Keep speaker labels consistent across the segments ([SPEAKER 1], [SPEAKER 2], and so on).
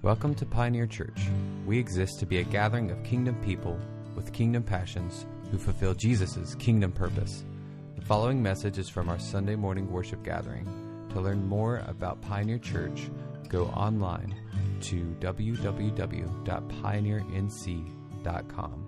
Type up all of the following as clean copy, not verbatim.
[SPEAKER 1] Welcome to Pioneer Church. We exist to be a gathering of kingdom people with kingdom passions who fulfill Jesus' kingdom purpose. The following message is from our Sunday morning worship gathering. To learn more about Pioneer Church, go online to www.pioneernc.com.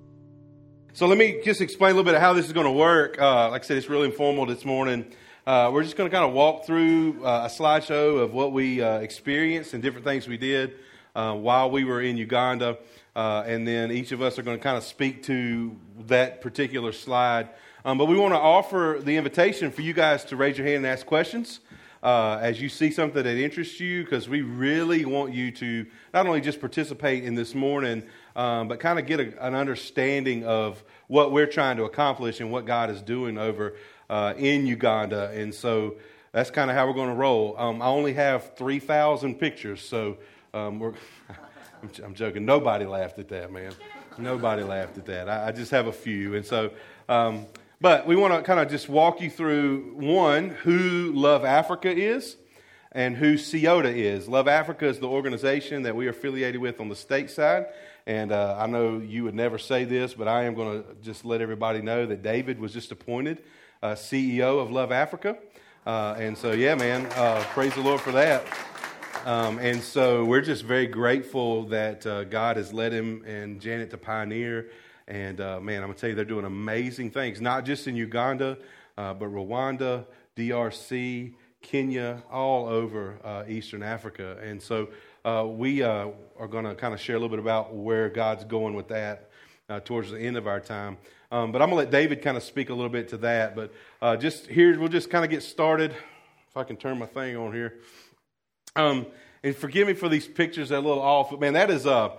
[SPEAKER 2] So let me just explain a little bit of how this is going to work. Like I said, it's really informal this morning. We're just going to kind of walk through a slideshow of what we experienced and different things we did while we were in Uganda. And then each of us are going to kind of speak to that particular slide. But we want to offer the invitation for you guys to raise your hand and ask questions as you see something that interests you, because we really want you to not only just participate in this morning, but kind of get an understanding of what we're trying to accomplish and what God is doing over in Uganda. And so that's kind of how we're going to roll. I only have 3,000 pictures, so I'm joking. Nobody laughed at that, man. Nobody laughed at that. I just have a few. And so, but we want to kind of just walk you through, one, who Love Africa is and who CIOTA is. Love Africa is the organization that we are affiliated with on the state side. And I know you would never say this, but I am going to just let everybody know that David was just appointed CEO of Love Africa. And so, yeah, man, praise the Lord for that. And so we're just very grateful that God has led him and Janet to Pioneer. And, man, I'm going to tell you, they're doing amazing things, not just in Uganda, but Rwanda, DRC, Kenya, all over Eastern Africa. And so we are going to kind of share a little bit about where God's going with that towards the end of our time. But I'm going to let David kind of speak a little bit to that. But just here, we'll just kind of get started. If I can turn my thing on here. And forgive me for these pictures that are a little off. But, man, that is an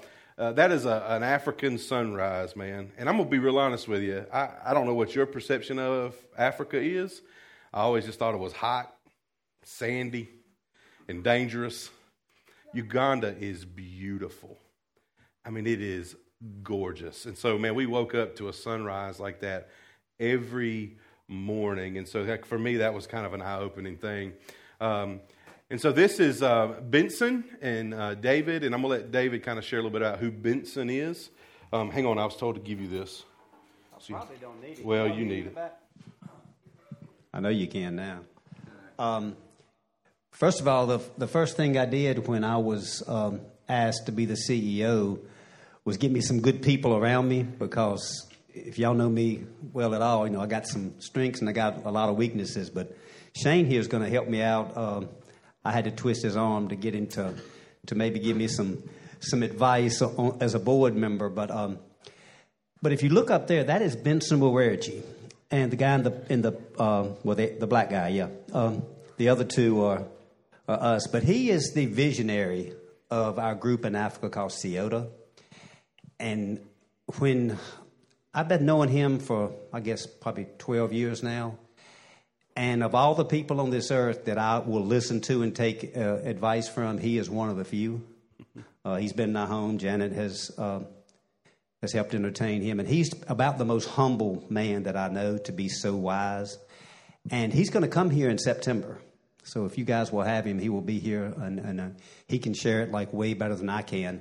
[SPEAKER 2] African sunrise, man. And I'm going to be real honest with you. I don't know what your perception of Africa is. I always just thought it was hot, sandy, and dangerous. Uganda is beautiful. I mean, it is gorgeous. And so, man, we woke up to a sunrise like that every morning. And so for me, that was kind of an eye-opening thing. And so this is Benson and David, and I'm going to let David kind of share a little bit about who Benson is. Hang on, I was told to give you this.
[SPEAKER 3] I probably don't need it.
[SPEAKER 2] Well, you need it.
[SPEAKER 3] I know you can now. First of all, the first thing I did when I was asked to be the CEO was get me some good people around me, because if y'all know me well at all, you know I got some strengths and I got a lot of weaknesses. But Shane here is going to help me out. I had to twist his arm to get him to maybe give me some advice as a board member. But if you look up there, that is Benson Wawerechi, and the guy the black guy, yeah. The other two are us, but he is the visionary of our group in Africa called CIOTA. And when I've been knowing him for, I guess, probably 12 years now, and of all the people on this earth that I will listen to and take advice from, he is one of the few. He's been in our home. Janet has helped entertain him, and he's about the most humble man that I know to be so wise. And he's going to come here in September. So if you guys will have him, he will be here, and he can share it like way better than I can.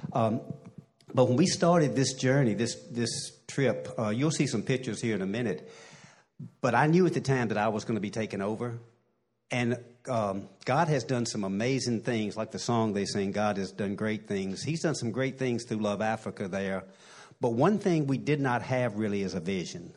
[SPEAKER 3] But when we started this journey, this trip, you'll see some pictures here in a minute. But I knew at the time that I was going to be taking over. And God has done some amazing things, like the song they sing, God has done great things. He's done some great things through Love Africa there. But one thing we did not have really is a vision.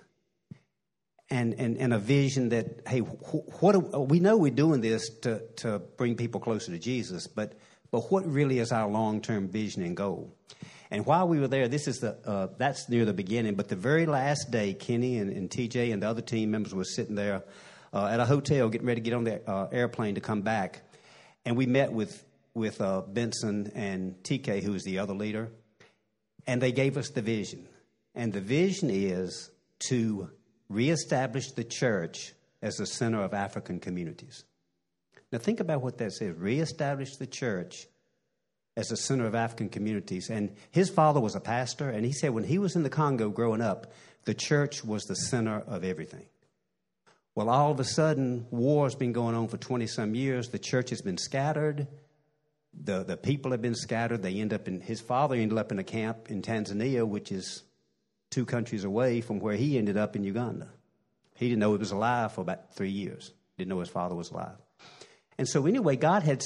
[SPEAKER 3] And a vision that, hey, we know we're doing this to bring people closer to Jesus, but what really is our long-term vision and goal? And while we were there, this is that's near the beginning, but the very last day, Kenny and TJ and the other team members were sitting there at a hotel getting ready to get on the airplane to come back, and we met with Benson and TK, who is the other leader, and they gave us the vision. And the vision is to reestablish the church as the center of African communities. Now think about what that says, reestablish the church as the center of African communities. And his father was a pastor, and he said when he was in the Congo growing up, the church was the center of everything. Well, all of a sudden, war's been going on for 20-some years. The church has been scattered. The people have been scattered. His father ended up in a camp in Tanzania, which is 2 countries away from where he ended up in Uganda. He didn't know he was alive for about 3 years. Didn't know his father was alive. And so anyway,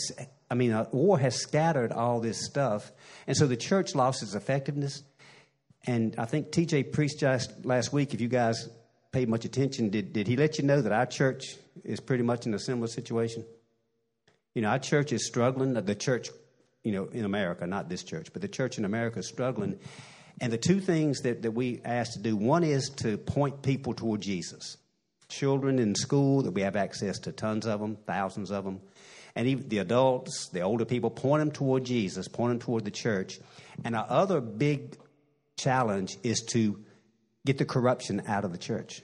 [SPEAKER 3] war has scattered all this stuff. And so the church lost its effectiveness. And I think TJ preached just last week, if you guys paid much attention, did he let you know that our church is pretty much in a similar situation? Our church is struggling. The church, in America, not this church, but the church in America is struggling. And the 2 things that we asked to do, one is to point people toward Jesus. Children in school, that we have access to tons of them, thousands of them. And even the adults, the older people, point them toward Jesus, point them toward the church. And our other big challenge is to get the corruption out of the church.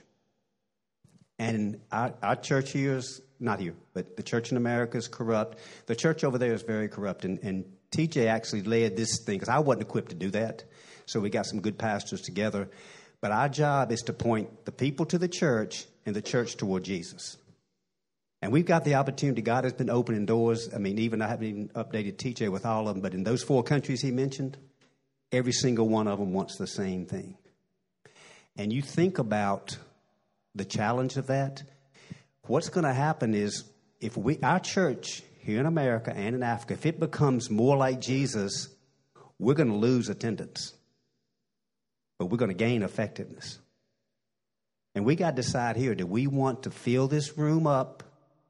[SPEAKER 3] And our church here is not here, but the church in America is corrupt. The church over there is very corrupt. And TJ actually led this thing, because I wasn't equipped to do that. So we got some good pastors together. But our job is to point the people to the church and the church toward Jesus. And we've got the opportunity. God has been opening doors. I haven't even updated TJ with all of them, but in those 4 countries he mentioned, every single one of them wants the same thing. And you think about the challenge of that. What's going to happen is if our church here in America and in Africa, if it becomes more like Jesus, we're going to lose attendance, but we're going to gain effectiveness. And we got to decide here, do we want to fill this room up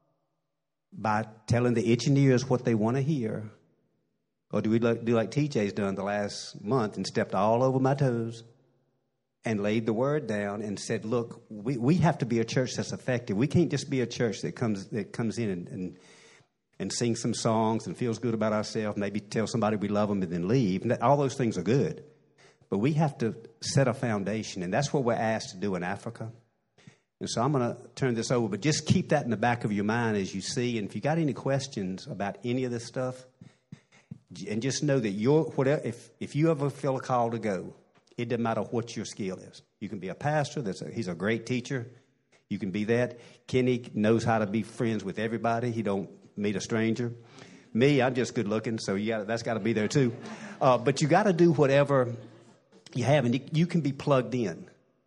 [SPEAKER 3] by telling the itching ears what they want to hear, or do we do like TJ's done the last month and stepped all over my toes and laid the word down and said, look, we have to be a church that's effective. We can't just be a church that comes in and sings some songs and feels good about ourselves, maybe tell somebody we love them and then leave. And all those things are good. But we have to set a foundation, and that's what we're asked to do in Africa. And so I'm going to turn this over, but just keep that in the back of your mind as you see. And if you got any questions about any of this stuff, and just know that if you ever feel a call to go, it doesn't matter what your skill is. You can be a pastor. He's a great teacher. You can be that. Kenny knows how to be friends with everybody. He don't meet a stranger. Me, I'm just good looking, so that's got to be there too. But you got to do whatever you have, and you can be plugged in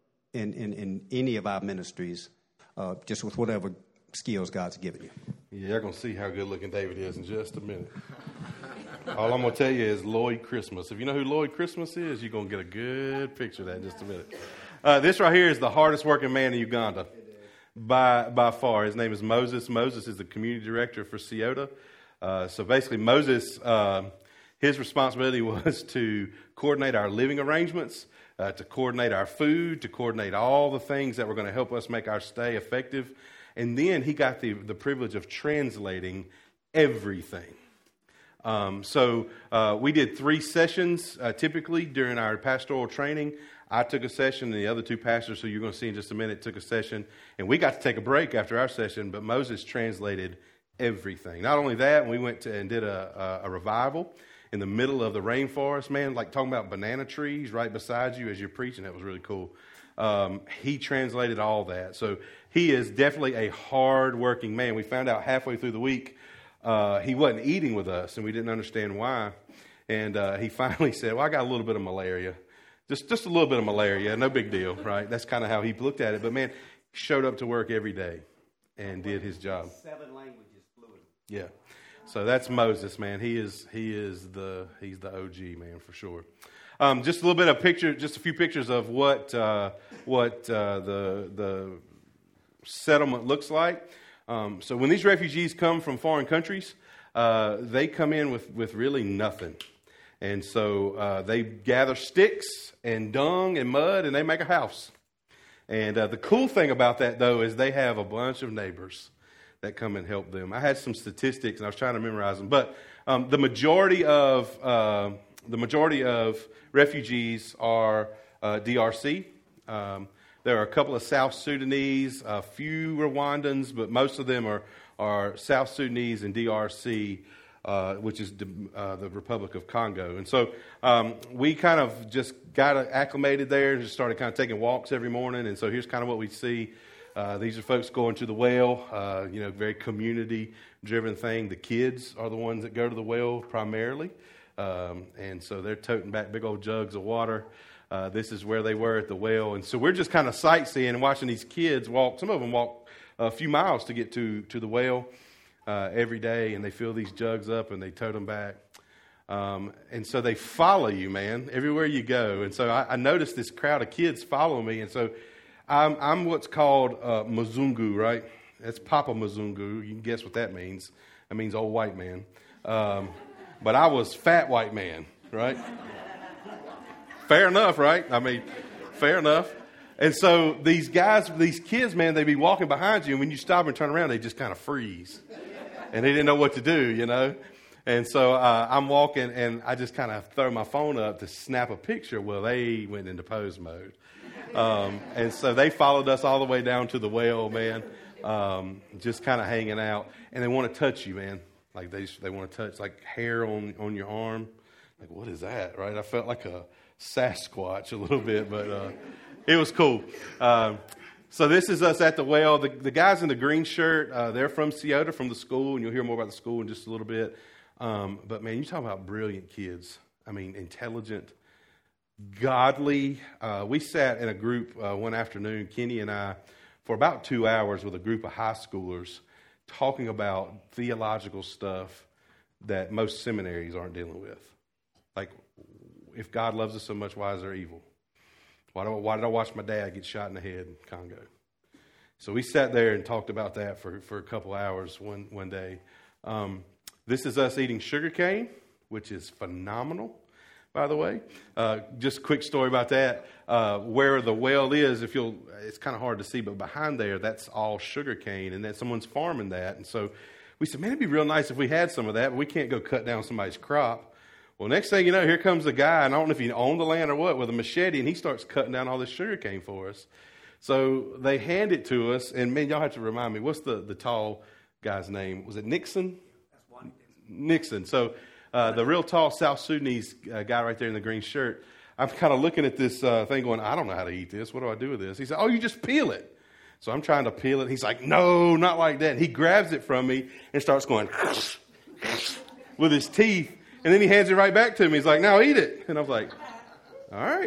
[SPEAKER 3] any of our ministries, just with whatever skills God's given you.
[SPEAKER 2] Yeah, you're going to see how good looking David is in just a minute. All I'm going to tell you is Lloyd Christmas. If you know who Lloyd Christmas is, you're going to get a good picture of that in just a minute. This right here is the hardest working man in Uganda by far. His name is Moses. Moses is the community director for Ciota. So basically Moses, his responsibility was to coordinate our living arrangements, to coordinate our food, to coordinate all the things that were going to help us make our stay effective. And then he got the privilege of translating everything. So we did 3 sessions typically during our pastoral training. I took a session, and the other 2 pastors, who you're going to see in just a minute, took a session. And we got to take a break after our session, but Moses translated everything. Not only that, we went and did a revival in the middle of the rainforest, man, like talking about banana trees right beside you as you're preaching. That was really cool. He translated all that. So he is definitely a hard-working man. We found out halfway through the week he wasn't eating with us, and we didn't understand why. And he finally said, well, I got a little bit of malaria. Just a little bit of malaria, no big deal, right? That's kind of how he looked at it. But, man, he showed up to work every day and did his job.
[SPEAKER 3] 7 languages fluent.
[SPEAKER 2] Yeah. So that's Moses, man. He's the OG, man, for sure. Just a little bit of just a few pictures of what the settlement looks like. So when these refugees come from foreign countries, they come in with really nothing. And so they gather sticks and dung and mud, and they make a house. And the cool thing about that, though, is they have a bunch of neighbors that come and help them. I had some statistics, and I was trying to memorize them. But the majority of refugees are DRC. There are a couple of South Sudanese, a few Rwandans, but most of them are South Sudanese and DRC, which is the Republic of Congo. And so we kind of just got acclimated there and just started kind of taking walks every morning. And so here's kind of what we see. These are folks going to the well, very community-driven thing. The kids are the ones that go to the well primarily. And so they're toting back big old jugs of water. This is where they were at the well. And so we're just kind of sightseeing and watching these kids walk. Some of them walk a few miles to get to the well every day, and they fill these jugs up and they tote them back. And so they follow you, man, everywhere you go. And so I noticed this crowd of kids follow me. And so I'm what's called Mzungu, right? That's Papa Mzungu. You can guess what that means. That means old white man. But I was fat white man, right? Fair enough, right? I mean, fair enough. And so these kids, man, they be walking behind you, and when you stop and turn around, they just kind of freeze. And they didn't know what to do, you know? And so I'm walking, and I just kind of throw my phone up to snap a picture. Well, they went into pose mode. And so they followed us all the way down to the well, man, just kind of hanging out. And they want to touch you, man. Like they want to touch, like, hair on your arm. Like, what is that, right? I felt like a Sasquatch a little bit, but it was cool. So this is us at the well. The guys in the green shirt, they're from Scioto, from the school, and you'll hear more about the school in just a little bit. But, man, you talk about brilliant kids. I mean, intelligent, godly. We sat in a group one afternoon, Kenny and I, for about 2 hours with a group of high schoolers talking about theological stuff that most seminaries aren't dealing with. Like, if God loves us so much, why is there evil? Why did I watch my dad get shot in the head in Congo? So we sat there and talked about that for a couple hours one day. This is us eating sugar cane, which is phenomenal, by the way. Just a quick story about that. Where the well is, it's kind of hard to see, but behind there, that's all sugar cane, and that someone's farming that. And so we said, man, it'd be real nice if we had some of that, but we can't go cut down somebody's crop. Well, next thing you know, here comes the guy, and I don't know if he owned the land or what, with a machete, and he starts cutting down all this sugar cane for us. So they hand it to us, and man, y'all have to remind me, what's the tall guy's name? Was it Nixon?
[SPEAKER 3] That's one
[SPEAKER 2] Nixon. So the real tall South Sudanese guy right there in the green shirt, I'm kind of looking at this thing going, I don't know how to eat this. What do I do with this? He said, oh, you just peel it. So I'm trying to peel it. He's like, no, not like that. And he grabs it from me and starts going with his teeth. And then he hands it right back to me. He's like, now eat it. And I was like, all right.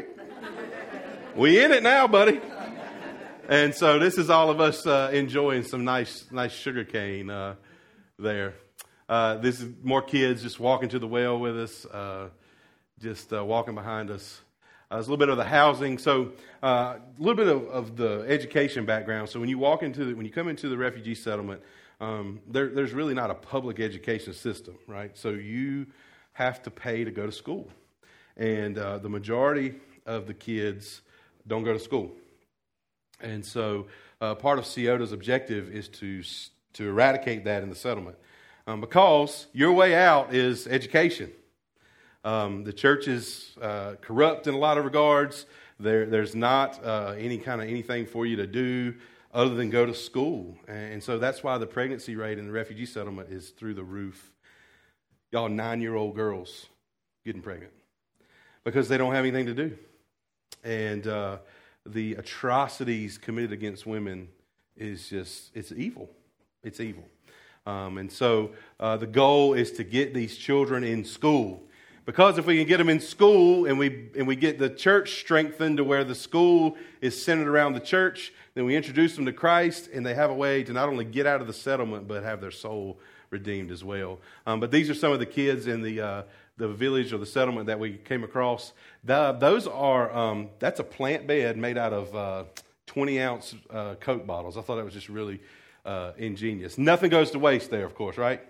[SPEAKER 2] We in it now, buddy. And so this is all of us enjoying some nice sugar cane there. This is more kids just walking to the well with us, walking behind us. There's a little bit of the housing. So a little bit of the education background. So when you come into the refugee settlement, there's really not a public education system, right? So you have to pay to go to school. And the majority of the kids don't go to school. And so part of Scioto's objective is to eradicate that in the settlement. Because your way out is education. The church is corrupt in a lot of regards. There's not anything for you to do other than go to school. And so that's why the pregnancy rate in the refugee settlement is through the roof. Y'all 9-year-old girls getting pregnant because they don't have anything to do. And the atrocities committed against women it's evil. It's evil. And so the goal is to get these children in school. Because if we can get them in school and we get the church strengthened to where the school is centered around the church, then we introduce them to Christ and they have a way to not only get out of the settlement but have their soul redeemed as well. But these are some of the kids in the village or the settlement that we came across. That's a plant bed made out of 20-ounce Coke bottles. I thought that was just really ingenious. Nothing goes to waste there, of course, right?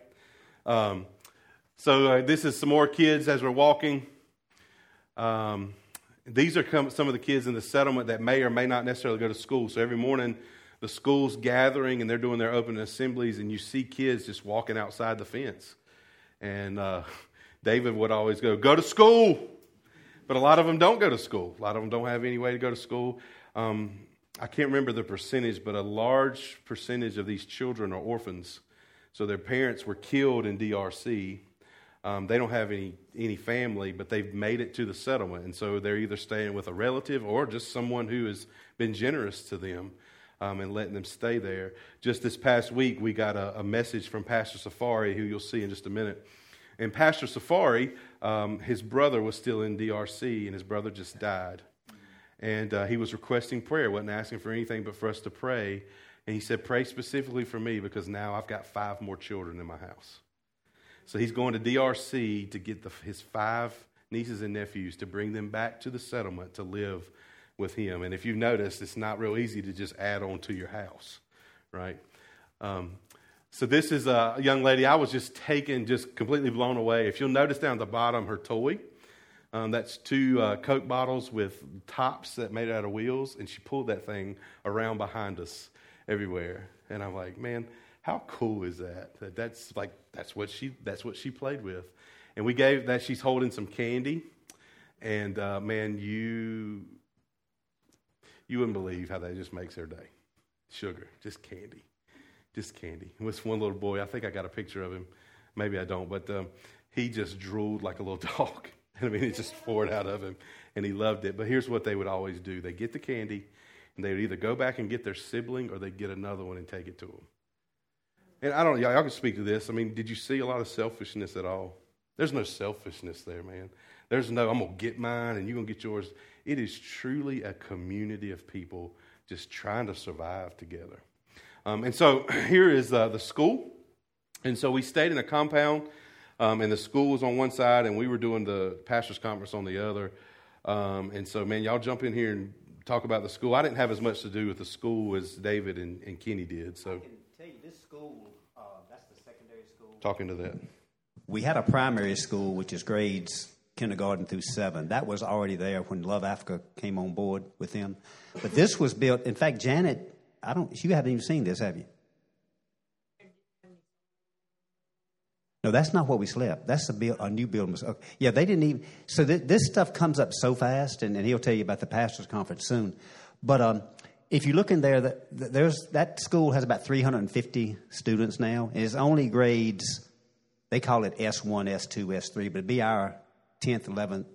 [SPEAKER 2] So this is some more kids as we're walking. These are some of the kids in the settlement that may or may not necessarily go to school. So every morning the school's gathering and they're doing their open assemblies, and you see kids just walking outside the fence. And David would always go to school. But a lot of them don't go to school. A lot of them don't have any way to go to school. I can't remember the percentage, but a large percentage of these children are orphans. So their parents were killed in DRC. They don't have any family, but they've made it to the settlement. And so they're either staying with a relative or just someone who has been generous to them. and letting them stay there. Just this past week, we got a message from Pastor Safari, who you'll see in just a minute. And Pastor Safari, his brother was still in DRC, and his brother just died. And he was requesting prayer, wasn't asking for anything but for us to pray. And he said, pray specifically for me because now I've got 5 more children in my house. So he's going to DRC to get his 5 nieces and nephews to bring them back to the settlement to live with him. And if you've noticed, it's not real easy to just add on to your house, right? So this is a young lady I was just completely blown away. If you'll notice down at the bottom, her toy, that's 2 Coke bottles with tops that made out of wheels, and she pulled that thing around behind us everywhere. And I'm like, man, how cool is that? That's what she played with. And we gave that. She's holding some candy, and man, you wouldn't believe how that just makes her day. Sugar, just candy. And this one little boy, I think I got a picture of him. Maybe I don't, but he just drooled like a little dog. I mean, it just poured out of him, and he loved it. But here's what they would always do. They get the candy, and they would either go back and get their sibling, or they'd get another one and take it to them. And I don't know, y'all can speak to this. I mean, did you see a lot of selfishness at all? There's no selfishness there, man. There's no, I'm going to get mine, and you're going to get yours. It is truly a community of people just trying to survive together. And so here is the school. And so we stayed in a compound, and the school was on one side, and we were doing the pastor's conference on the other. And so, man, y'all jump in here and talk about the school. I didn't have as much to do with the school as David and Kenny did. So I can
[SPEAKER 3] tell you, this school, that's the secondary school.
[SPEAKER 2] Talking to that.
[SPEAKER 3] We had a primary school, which is grades kindergarten through 7. That was already there when Love Africa came on board with them. But this was built, in fact, Janet, you haven't even seen this, have you? No, that's not where we slept. That's a new building. Okay. Yeah, they didn't even. So this stuff comes up so fast, and he'll tell you about the pastor's conference soon. But if you look in there, that school has about 350 students now, and it's only grades. They call it S1, S2, S3, but it'd be our 10th, 11th,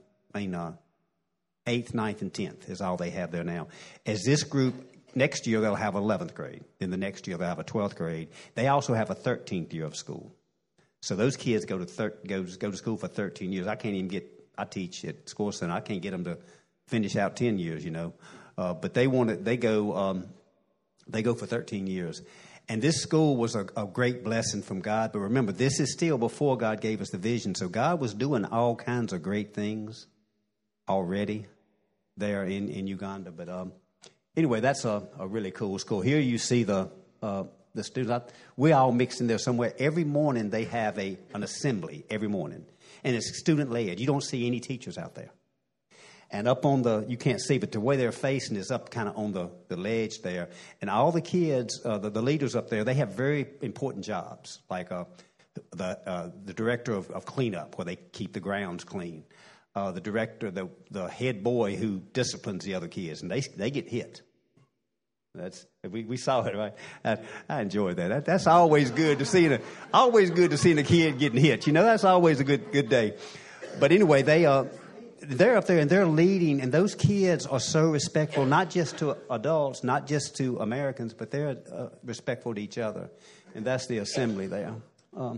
[SPEAKER 3] 8th, 9th, and 10th is all they have there now. As this group, next year they'll have 11th grade. Then the next year they'll have a 12th grade. They also have a 13th year of school. So those kids go to school for 13 years. I teach at School Center. I can't get them to finish out 10 years, but they go for 13 years. And this school was a great blessing from God. But remember, this is still before God gave us the vision. So God was doing all kinds of great things already there in Uganda. But anyway, that's a really cool school. Here you see the students. We're all mixed in there somewhere. Every morning they have an assembly every morning. And it's student-led. You don't see any teachers out there. And up on you can't see, but the way they're facing is up kind of on the ledge there. And all the kids, the leaders up there, they have very important jobs, like the director of cleanup, where they keep the grounds clean. The director, the head boy who disciplines the other kids, and they get hit. We saw it, right? I enjoyed that. That's always good to see. Always good to see a kid getting hit. That's always a good day. But anyway, they're up there and they're leading, and those kids are so respectful, not just to adults, not just to Americans, but they're respectful to each other, and that's the assembly there.
[SPEAKER 2] I'll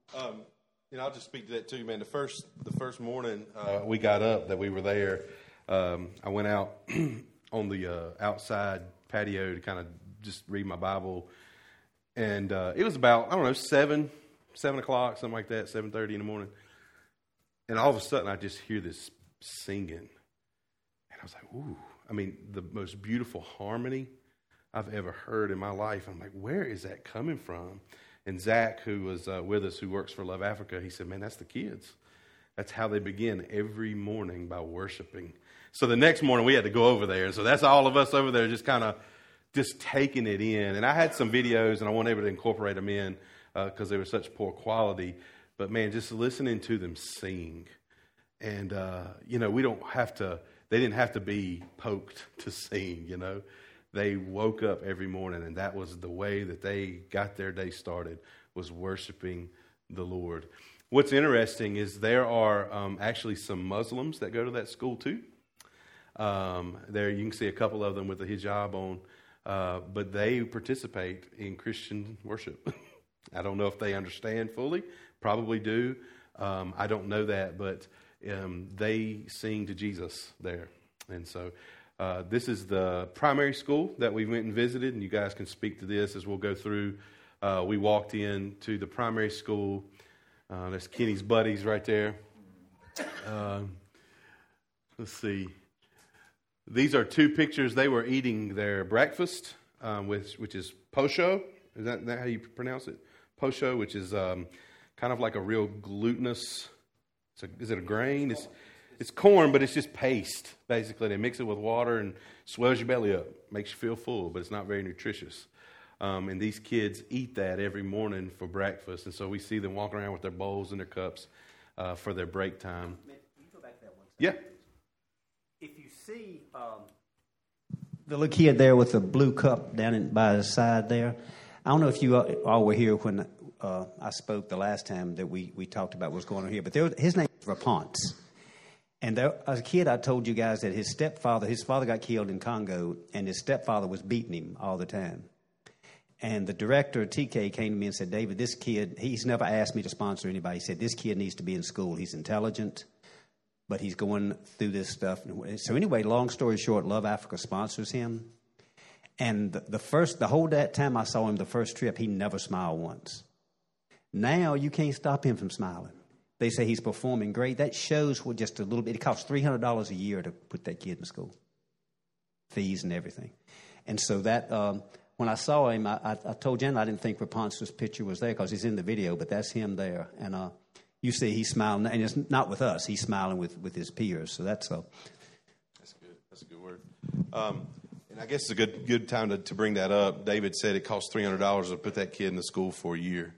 [SPEAKER 2] just speak to that too, man. The first morning we got up that we were there, I went out on the outside patio to kind of just read my Bible, and it was about 7 o'clock, something like that, 7:30 in the morning, and all of a sudden I just hear this singing, and I was like, ooh, the most beautiful harmony I've ever heard in my life. I'm like, where is that coming from? And Zach, who was with us, who works for Love Africa, he said, man, that's the kids. That's how they begin every morning, by worshiping. So the next morning we had to go over there, and so that's all of us over there just kind of just taking it in. And I had some videos, and I wasn't able to incorporate them in because they were such poor quality, but man, just listening to them sing. And, we they didn't have to be poked to sing, They woke up every morning, and that was the way that they got their day started, was worshiping the Lord. What's interesting is there are actually some Muslims that go to that school too. There you can see a couple of them with the hijab on. but they participate in Christian worship. I don't know if they understand fully. Probably do. I don't know that, but they sing to Jesus there. And so this is the primary school that we went and visited, and you guys can speak to this as we'll go through. We walked into the primary school. That's Kenny's buddies right there. Let's see. These are two pictures. They were eating their breakfast, which is posho. Is that how you pronounce it? Posho, which is kind of like a real glutinous. Is it a grain? It's corn, but it's just paste. Basically, they mix it with water and swells your belly up, makes you feel full, but it's not very nutritious. And these kids eat that every morning for breakfast, and so we see them walking around with their bowls and their cups for their break time.
[SPEAKER 3] Can you go back there one second?
[SPEAKER 2] Yeah.
[SPEAKER 3] If you see the little kid there with the blue cup down by his side there, I don't know if you all were here when I spoke the last time that we talked about what's going on here, but his name is Raponce. And there, as a kid, I told you guys that his father got killed in Congo, and his stepfather was beating him all the time. And the director, TK, came to me and said, David, this kid, he's never asked me to sponsor anybody. He said, this kid needs to be in school. He's intelligent, but he's going through this stuff. So anyway, long story short, Love Africa sponsors him. And the whole that time I saw him the first trip, he never smiled once. Now you can't stop him from smiling. They say he's performing great. That shows what just a little bit. It costs $300 a year to put that kid in school, fees and everything. And so that when I saw him, I told Jen I didn't think Raponce's picture was there because he's in the video, but that's him there. And you see he's smiling, and it's not with us. He's smiling with his peers. So that's good.
[SPEAKER 4] That's a good word. And I guess it's a good time to bring that up. David said it costs $300 to put that kid in the school for a year.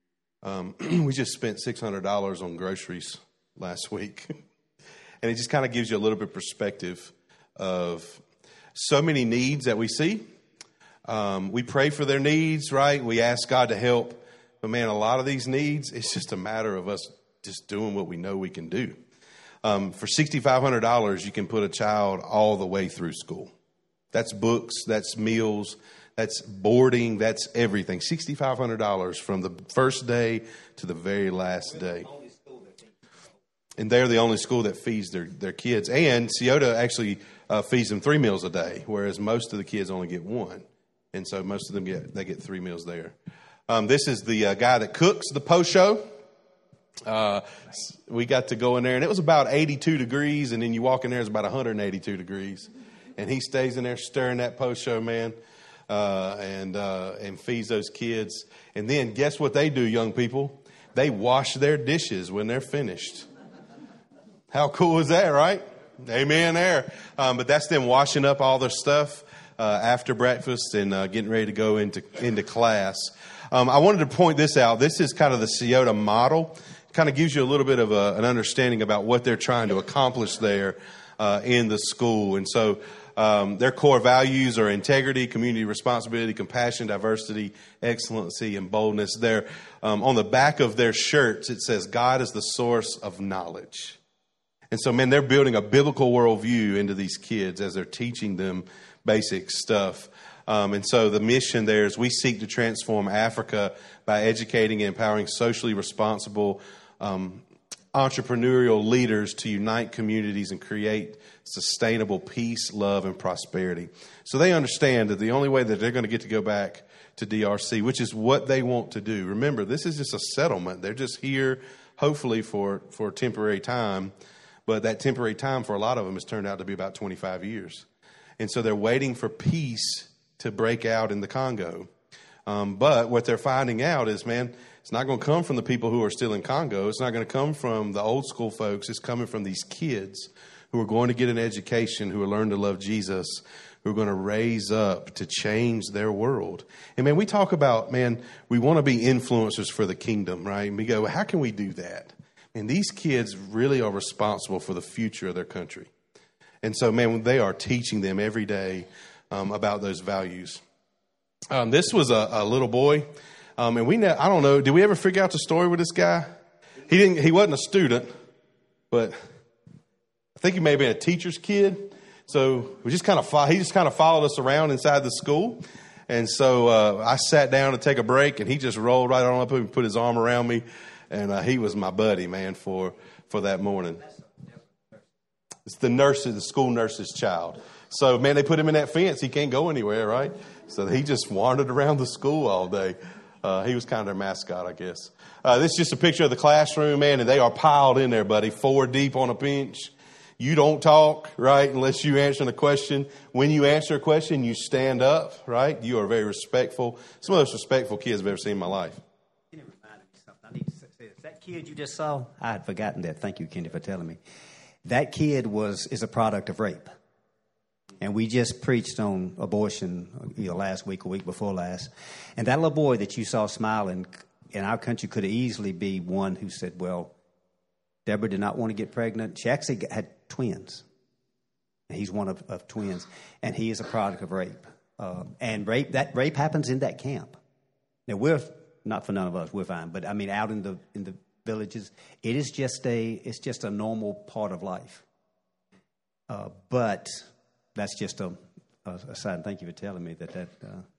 [SPEAKER 4] We just spent $600 on groceries last week. And it just kind of gives you a little bit of perspective of so many needs that we see. We pray for their needs, right? We ask God to help. But, man, a lot of these needs, it's just a matter of us just doing what we know we can do. For $6,500, you can put a child all the way through school. That's books, that's meals, that's boarding, that's everything. $6,500 from the first day to the very last day. And they're the only school that feeds their kids. And Scioto actually feeds them 3 meals a day, whereas most of the kids only get one. And so most of them get 3 meals there. This is the guy that cooks the posho. We got to go in there, and it was about 82 degrees, and then you walk in there, it's about 182 degrees. And he stays in there stirring that posho, man, and feeds those kids. And then guess what they do, young people? They wash their dishes when they're finished. How cool is that, right? Amen there. But that's them washing up all their stuff after breakfast and getting ready to go into class. I wanted to point this out. This is kind of the Scioto model. It kind of gives you a little bit of an understanding about what they're trying to accomplish there in the school. And so their core values are integrity, community responsibility, compassion, diversity, excellency, and boldness. They're on the back of their shirts, it says, God is the source of knowledge. And so, man, they're building a biblical worldview into these kids as they're teaching them basic stuff. And so the mission there is we seek to transform Africa by educating and empowering socially responsible entrepreneurial leaders to unite communities and create sustainable peace, love, and prosperity. So they understand that the only way that they're going to get to go back to DRC, which is what they want to do. Remember, this is just a settlement. They're just here, hopefully, for a temporary time. But that temporary time for a lot of them has turned out to be about 25 years. And so they're waiting for peace to break out in the Congo. But what they're finding out is, man, it's not going to come from the people who are still in Congo. It's not going to come from the old school folks. It's coming from these kids who are going to get an education, who will learn to love Jesus, who are going to raise up to change their world. And, man, we talk about, man, we want to be influencers for the kingdom, right? And we go, well, how can we do that? And these kids really are responsible for the future of their country. And so, man, they are teaching them every day about those values. This was a little boy. And I don't know, did we ever figure out the story with this guy? He wasn't a student, but I think he may have been a teacher's kid. So he just kind of followed us around inside the school. And so I sat down to take a break, and he just rolled right on up and put his arm around me. And he was my buddy, man, for that morning. It's the school nurse's child. So, man, they put him in that fence. He can't go anywhere, right? So he just wandered around the school all day. He was kind of their mascot, I guess. This is just a picture of the classroom, man, and they are piled in there, buddy, 4 deep on a bench. You don't talk, right, unless you answer a question. When you answer a question, you stand up, right? You are very respectful. Some of the most respectful kids I've ever seen in my life.
[SPEAKER 3] Kenny reminded me something. I need to say this. That kid you just saw, I had forgotten that. Thank you, Kenny, for telling me. That kid is a product of rape. And we just preached on abortion, last week or week before last. And that little boy that you saw smiling in our country could easily be one who said, well, Deborah did not want to get pregnant. She actually had twins. He's one of twins. And he is a product of rape. And rape happens in that camp. Now, we're, not for none of us, we're fine. But, I mean, out in the villages, it's just a normal part of life. But that's just a side. Thank you for telling me that.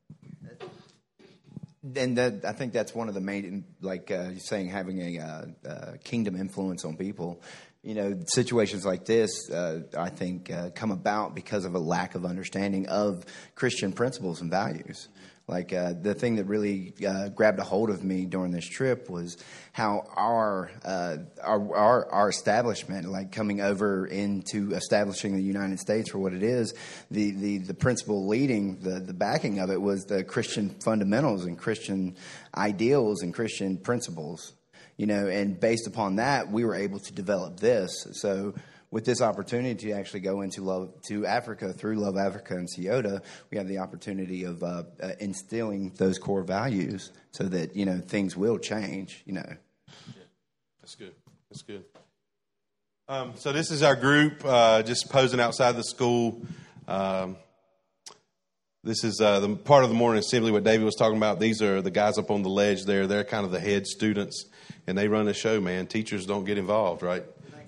[SPEAKER 5] And I think that's one of the main, like you're saying, having a kingdom influence on people. Situations like this, I think, come about because of a lack of understanding of Christian principles and values. Like the thing that really grabbed a hold of me during this trip was how our establishment, like coming over into establishing the United States for what it is, the principle leading the backing of it was the Christian fundamentals and Christian ideals and Christian principles. And based upon that, we were able to develop this. So with this opportunity to actually go to Africa through Love Africa and Ciota, we have the opportunity of instilling those core values so that, things will change, Yeah,
[SPEAKER 4] that's good. That's good. So this is our group just posing outside the school. This is the part of the morning assembly, what David was talking about. These are the guys up on the ledge there. They're kind of the head students, and they run the show, man. Teachers don't get involved, right?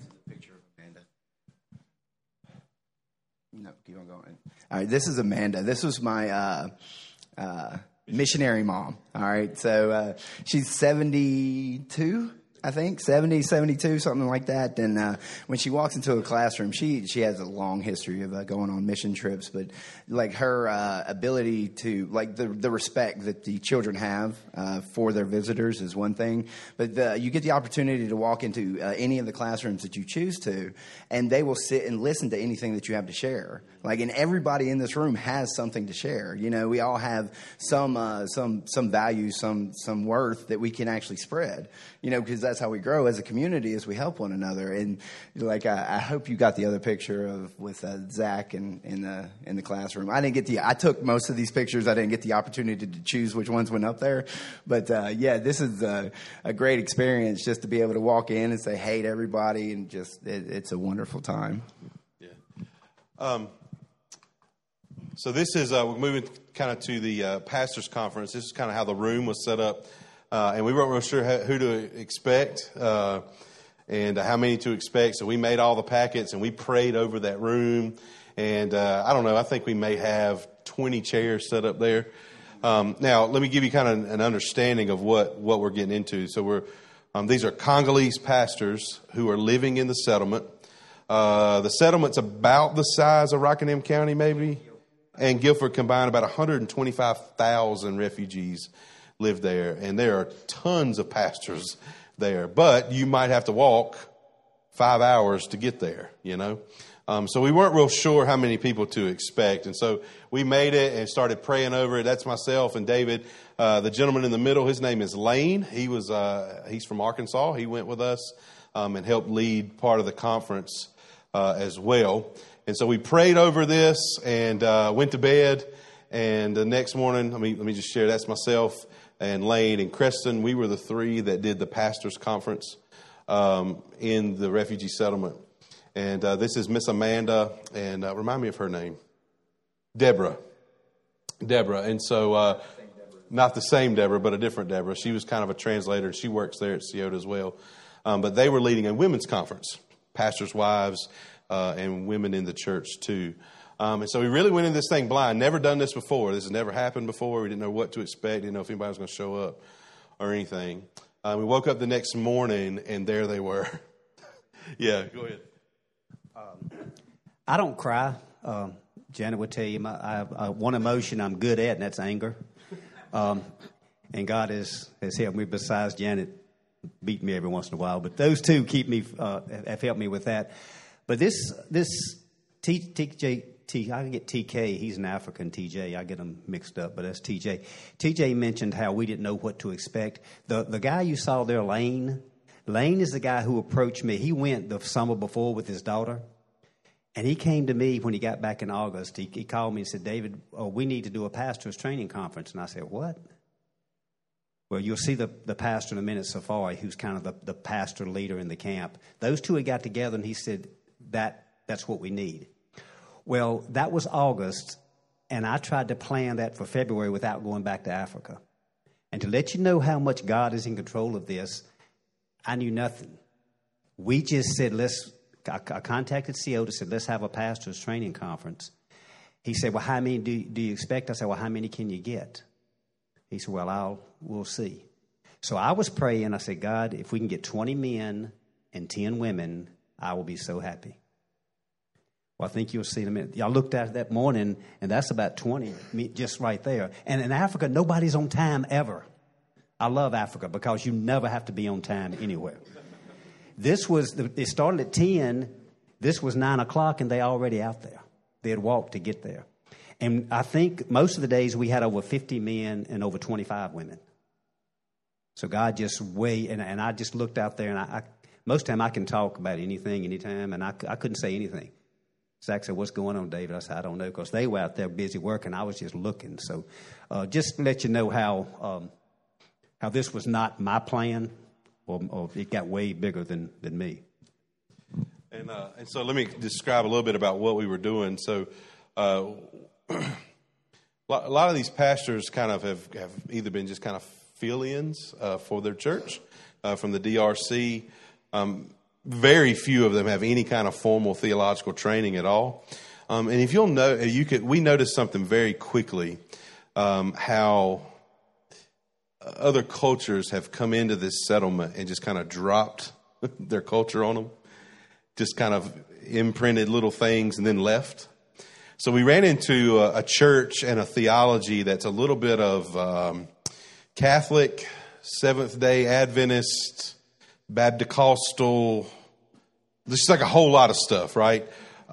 [SPEAKER 5] No, keep on going. All right, this is Amanda. This was my missionary mom. All right, so she's 72, I think, 70, 72, something like that. And when she walks into a classroom, she has a long history of going on mission trips. But like her ability to, like the respect that the children have for their visitors is one thing. But you get the opportunity to walk into any of the classrooms that you choose to, and they will sit and listen to anything that you have to share. Like, and everybody in this room has something to share. We all have some value, some worth that we can actually spread. Because that's how we grow as a community, as we help one another. And like, I hope you got the other picture with Zach in the classroom. I took most of these pictures. I didn't get the opportunity to choose which ones went up there. But this is a great experience just to be able to walk in and say hey to everybody, and just it's a wonderful time.
[SPEAKER 4] Yeah. So this is we're moving kind of to the pastors' conference. This is kind of how the room was set up. And we weren't real sure who to expect and how many to expect. So we made all the packets and we prayed over that room. And I don't know, I think we may have 20 chairs set up there. Now, let me give you kind of an understanding of what we're getting into. So these are Congolese pastors who are living in the settlement. The settlement's about the size of Rockingham County, maybe. And Guilford combined, about 125,000 refugees live there, and there are tons of pastors there. But you might have to walk 5 hours to get there, So we weren't real sure how many people to expect. And so we made it and started praying over it. That's myself and David. The gentleman in the middle, his name is Lane. He's from Arkansas. He went with us and helped lead part of the conference as well. And so we prayed over this and went to bed. And the next morning, let me just share, that's myself and Lane and Creston. We were the three that did the pastors' conference in the refugee settlement. And this is Miss Amanda, and remind me of her name. Deborah. And so, not the same Deborah, but a different Deborah. She was kind of a translator, and she works there at Ciota as well. But they were leading a women's conference, pastors' wives, and women in the church too. And so we really went into this thing blind. Never done this before. This has never happened before. We didn't know what to expect. Didn't know if anybody was going to show up or anything. We woke up the next morning, and there they were. Yeah, go ahead.
[SPEAKER 3] I don't cry. Janet would tell you I have one emotion I'm good at, and that's anger. And God has helped me, besides Janet beat me every once in a while. But those two have helped me with that. But this TJ, I can get TK. He's an African TJ. I get them mixed up, but that's TJ. TJ mentioned how we didn't know what to expect. The guy you saw there, Lane is the guy who approached me. He went the summer before with his daughter. And he came to me when he got back in August. He called me and said, David, we need to do a pastor's training conference. And I said, what? Well, you'll see the pastor in a minute, Safari, who's kind of the pastor leader in the camp. Those two had got together, and he said, that's what we need. Well, that was August, and I tried to plan that for February without going back to Africa. And to let you know how much God is in control of this, I knew nothing. We just said, I contacted Cioda, said, let's have a pastor's training conference. He said, well, how many do you expect? I said, well, how many can you get? He said, well, we'll see. So I was praying. I said, God, if we can get 20 men and 10 women, I will be so happy. Well, I think you'll see in a minute. Y'all looked at it that morning, and that's about 20 just right there. And in Africa, nobody's on time ever. I love Africa because you never have to be on time anywhere. It started at 10. This was 9 o'clock, and they already out there. They had walked to get there. And I think most of the days we had over 50 men and over 25 women. So God just and I just looked out there, and most of the time I can talk about anything, anytime, and I couldn't say anything. Zach said, what's going on, David? I said, I don't know, because they were out there busy working. I was just looking. So just to let you know how this was not my plan, or it got way bigger than me.
[SPEAKER 4] And so let me describe a little bit about what we were doing. So a lot of these pastors kind of have either been just kind of fill-ins for their church from the DRC. Very few of them have any kind of formal theological training at all. And if you'll know, we noticed something very quickly, how other cultures have come into this settlement and just kind of dropped their culture on them, just kind of imprinted little things and then left. So we ran into a church and a theology that's a little bit of Catholic, Seventh-day Adventist, Baptist-costal, just like a whole lot of stuff, right?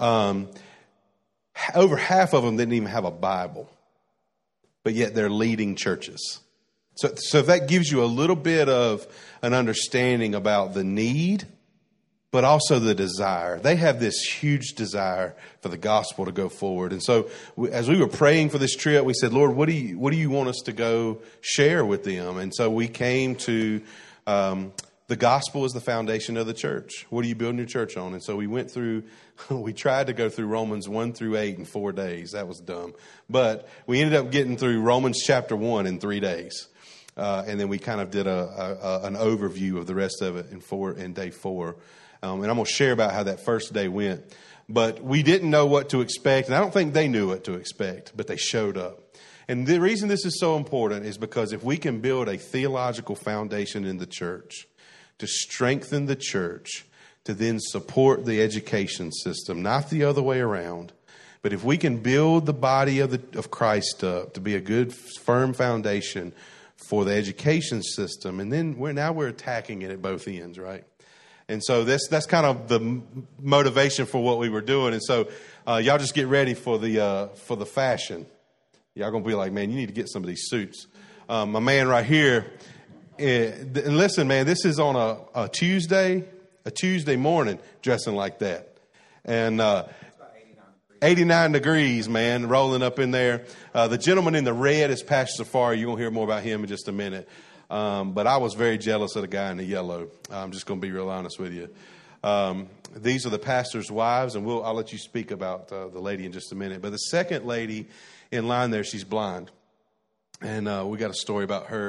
[SPEAKER 4] Over half of them didn't even have a Bible, but yet they're leading churches. So that gives you a little bit of an understanding about the need, but also the desire. They have this huge desire for the gospel to go forward. And so as we were praying for this trip, we said, Lord, what do you want us to go share with them? And so we came to the gospel is the foundation of the church. What are you building your church on? And so we tried to go through Romans 1-8 in 4 days. That was dumb. But we ended up getting through Romans chapter 1 in 3 days. And then we kind of did an overview of the rest of it in day 4. And I'm going to share about how that first day went. But we didn't know what to expect. And I don't think they knew what to expect, but they showed up. And the reason this is so important is because if we can build a theological foundation in the church to strengthen the church, to then support the education system, not the other way around. But if we can build the body of Christ up to be a good, firm foundation for the education system, and then we're attacking it at both ends, right? And so that's kind of the motivation for what we were doing. And so y'all just get ready for the fashion. Y'all gonna be like, man, you need to get some of these suits. My man right here. And listen, man, this is on a Tuesday morning dressing like that. And 89 degrees, man, rolling up in there. The gentleman in the red is Pastor Safari. You're going to hear more about him in just a minute. But I was very jealous of the guy in the yellow. I'm just going to be real honest with you. These are the pastor's wives, and I'll let you speak about the lady in just a minute. But the second lady in line there, she's blind. And we got a story about her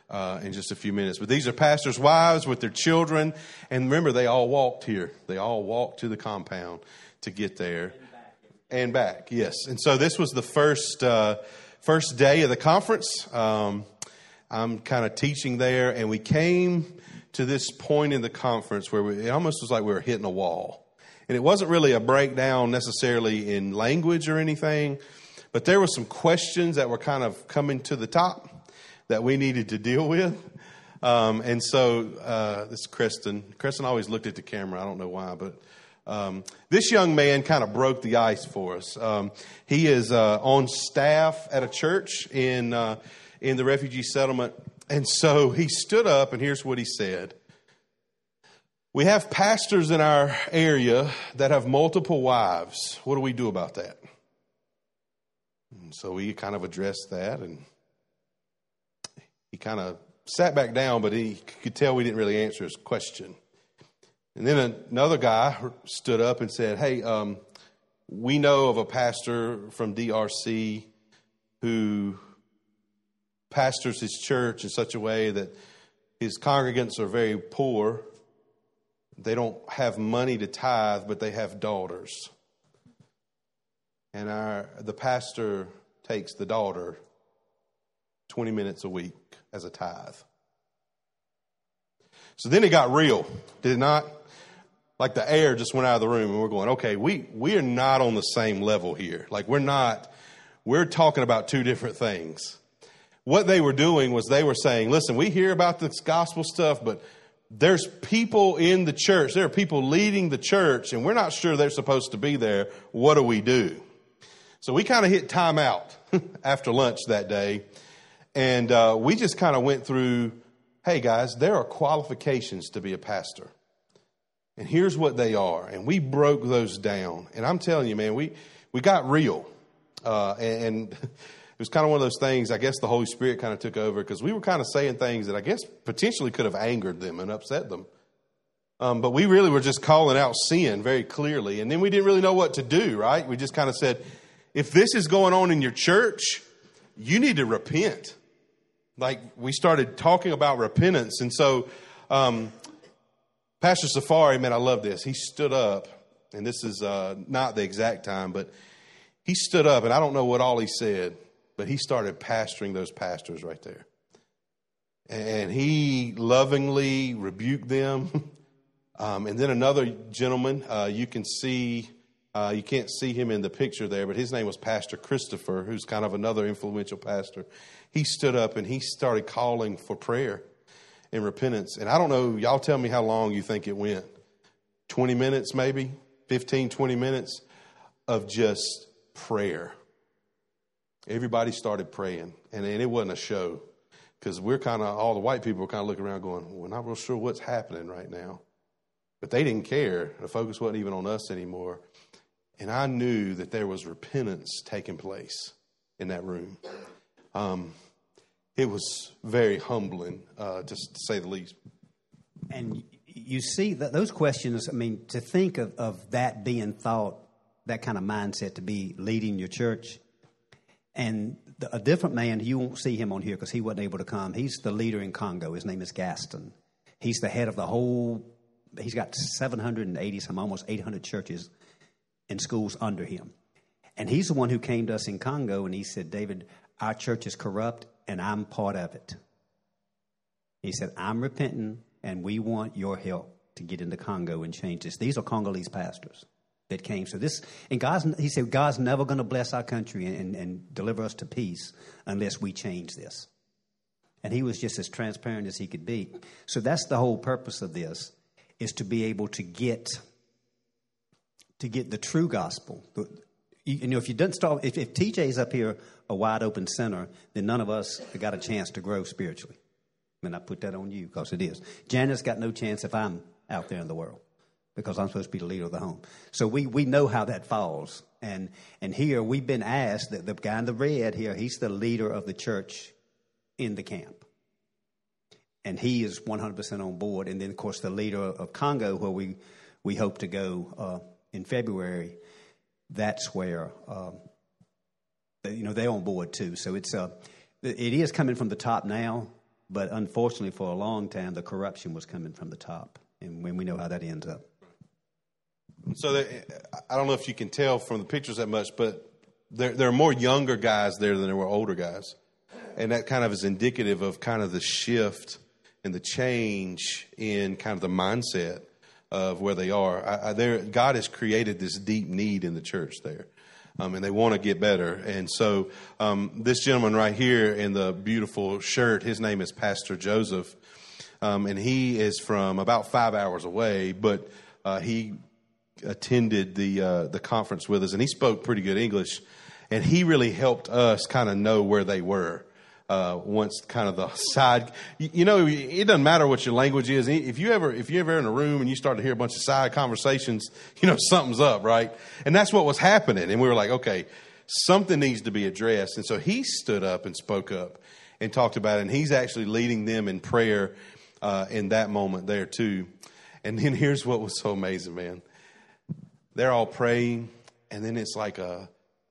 [SPEAKER 4] in just a few minutes. But these are pastors' wives with their children. And remember, they all walked here. They all walked to the compound to get there. And back, yes. And so this was the first day of the conference. I'm kind of teaching there. And we came to this point in the conference where it almost was like we were hitting a wall. And it wasn't really a breakdown necessarily in language or anything. But there were some questions that were kind of coming to the top that we needed to deal with. And so this is Kristen. Kristen always looked at the camera. I don't know why, but this young man kind of broke the ice for us. He is on staff at a church in the refugee settlement. And so he stood up, and here's what he said. We have pastors in our area that have multiple wives. What do we do about that? And so we kind of addressed that, and he kind of sat back down, but he could tell we didn't really answer his question. And then another guy stood up and said, hey, we know of a pastor from DRC who pastors his church in such a way that his congregants are very poor. They don't have money to tithe, but they have daughters. And the pastor takes the daughter 20 minutes a week as a tithe. So then it got real, did it not? Like the air just went out of the room, and we're going, okay, we are not on the same level here. Like we're talking about two different things. What they were doing was they were saying, listen, we hear about this gospel stuff, but there's people in the church. There are people leading the church, and we're not sure they're supposed to be there. What do we do? So we kind of hit time out after lunch that day. And we just kind of went through, hey, guys, there are qualifications to be a pastor. And here's what they are. And we broke those down. And I'm telling you, man, we got real. And it was kind of one of those things, I guess the Holy Spirit kind of took over because we were kind of saying things that I guess potentially could have angered them and upset them. But we really were just calling out sin very clearly. And then we didn't really know what to do, right? We just kind of said, if this is going on in your church, you need to repent. Like we started talking about repentance. And so Pastor Safari, man, I love this. He stood up, and this is not the exact time, but he stood up, and I don't know what all he said, but he started pastoring those pastors right there. And he lovingly rebuked them. And then another gentleman, you can't see him in the picture there, but his name was Pastor Christopher, who's kind of another influential pastor. He stood up and he started calling for prayer and repentance. And I don't know, y'all tell me how long you think it went. 20 minutes maybe, 15, 20 minutes of just prayer. Everybody started praying, and it wasn't a show because all the white people were kind of looking around going, we're not real sure what's happening right now. But they didn't care. The focus wasn't even on us anymore. And I knew that there was repentance taking place in that room. It was very humbling, to say the least.
[SPEAKER 3] And you see that those questions, I mean, to think of that being thought, that kind of mindset to be leading your church. And a different man, you won't see him on here because he wasn't able to come. He's the leader in Congo. His name is Gaston. He's the head of the whole, he's got 780, some almost 800 churches and schools under him. And he's the one who came to us in Congo, and he said, David, our church is corrupt, and I'm part of it. He said, I'm repenting, and we want your help to get into Congo and change this. These are Congolese pastors that came. So this, and he said, God's never going to bless our country and deliver us to peace unless we change this. And he was just as transparent as he could be. So that's the whole purpose of this, is to be able to get the true gospel. You know, if you don't start, if TJ's up here a wide open center, then none of us have got a chance to grow spiritually. I mean, I put that on you because it is. Janet's got no chance if I'm out there in the world because I'm supposed to be the leader of the home. So we know how that falls. And here we've been asked, that the guy in the red here, he's the leader of the church in the camp. And he is 100% on board. And then, of course, the leader of Congo, where we hope to go in February, that's where, they're on board too. So it is coming from the top now, But unfortunately, for a long time, the corruption was coming from the top. And when we know how that ends up.
[SPEAKER 4] So I don't know if you can tell from the pictures that much, but there are more younger guys there than there were older guys. And that kind of is indicative of kind of the shift and the change in kind of the mindset of where they are. God has created this deep need in the church there. And they want to get better. And so this gentleman right here in the beautiful shirt, his name is Pastor Joseph. And he is from about 5 hours away, but he attended the conference with us, and he spoke pretty good English. And he really helped us kind of know where they were. Once kind of the side, it doesn't matter what your language is. If you're ever in a room and you start to hear a bunch of side conversations, something's up, right? And that's what was happening. And we were like, okay, something needs to be addressed. And so he stood up and spoke up and talked about it. And he's actually leading them in prayer in that moment there too. And then here's what was so amazing, man. They're all praying, and then it's like a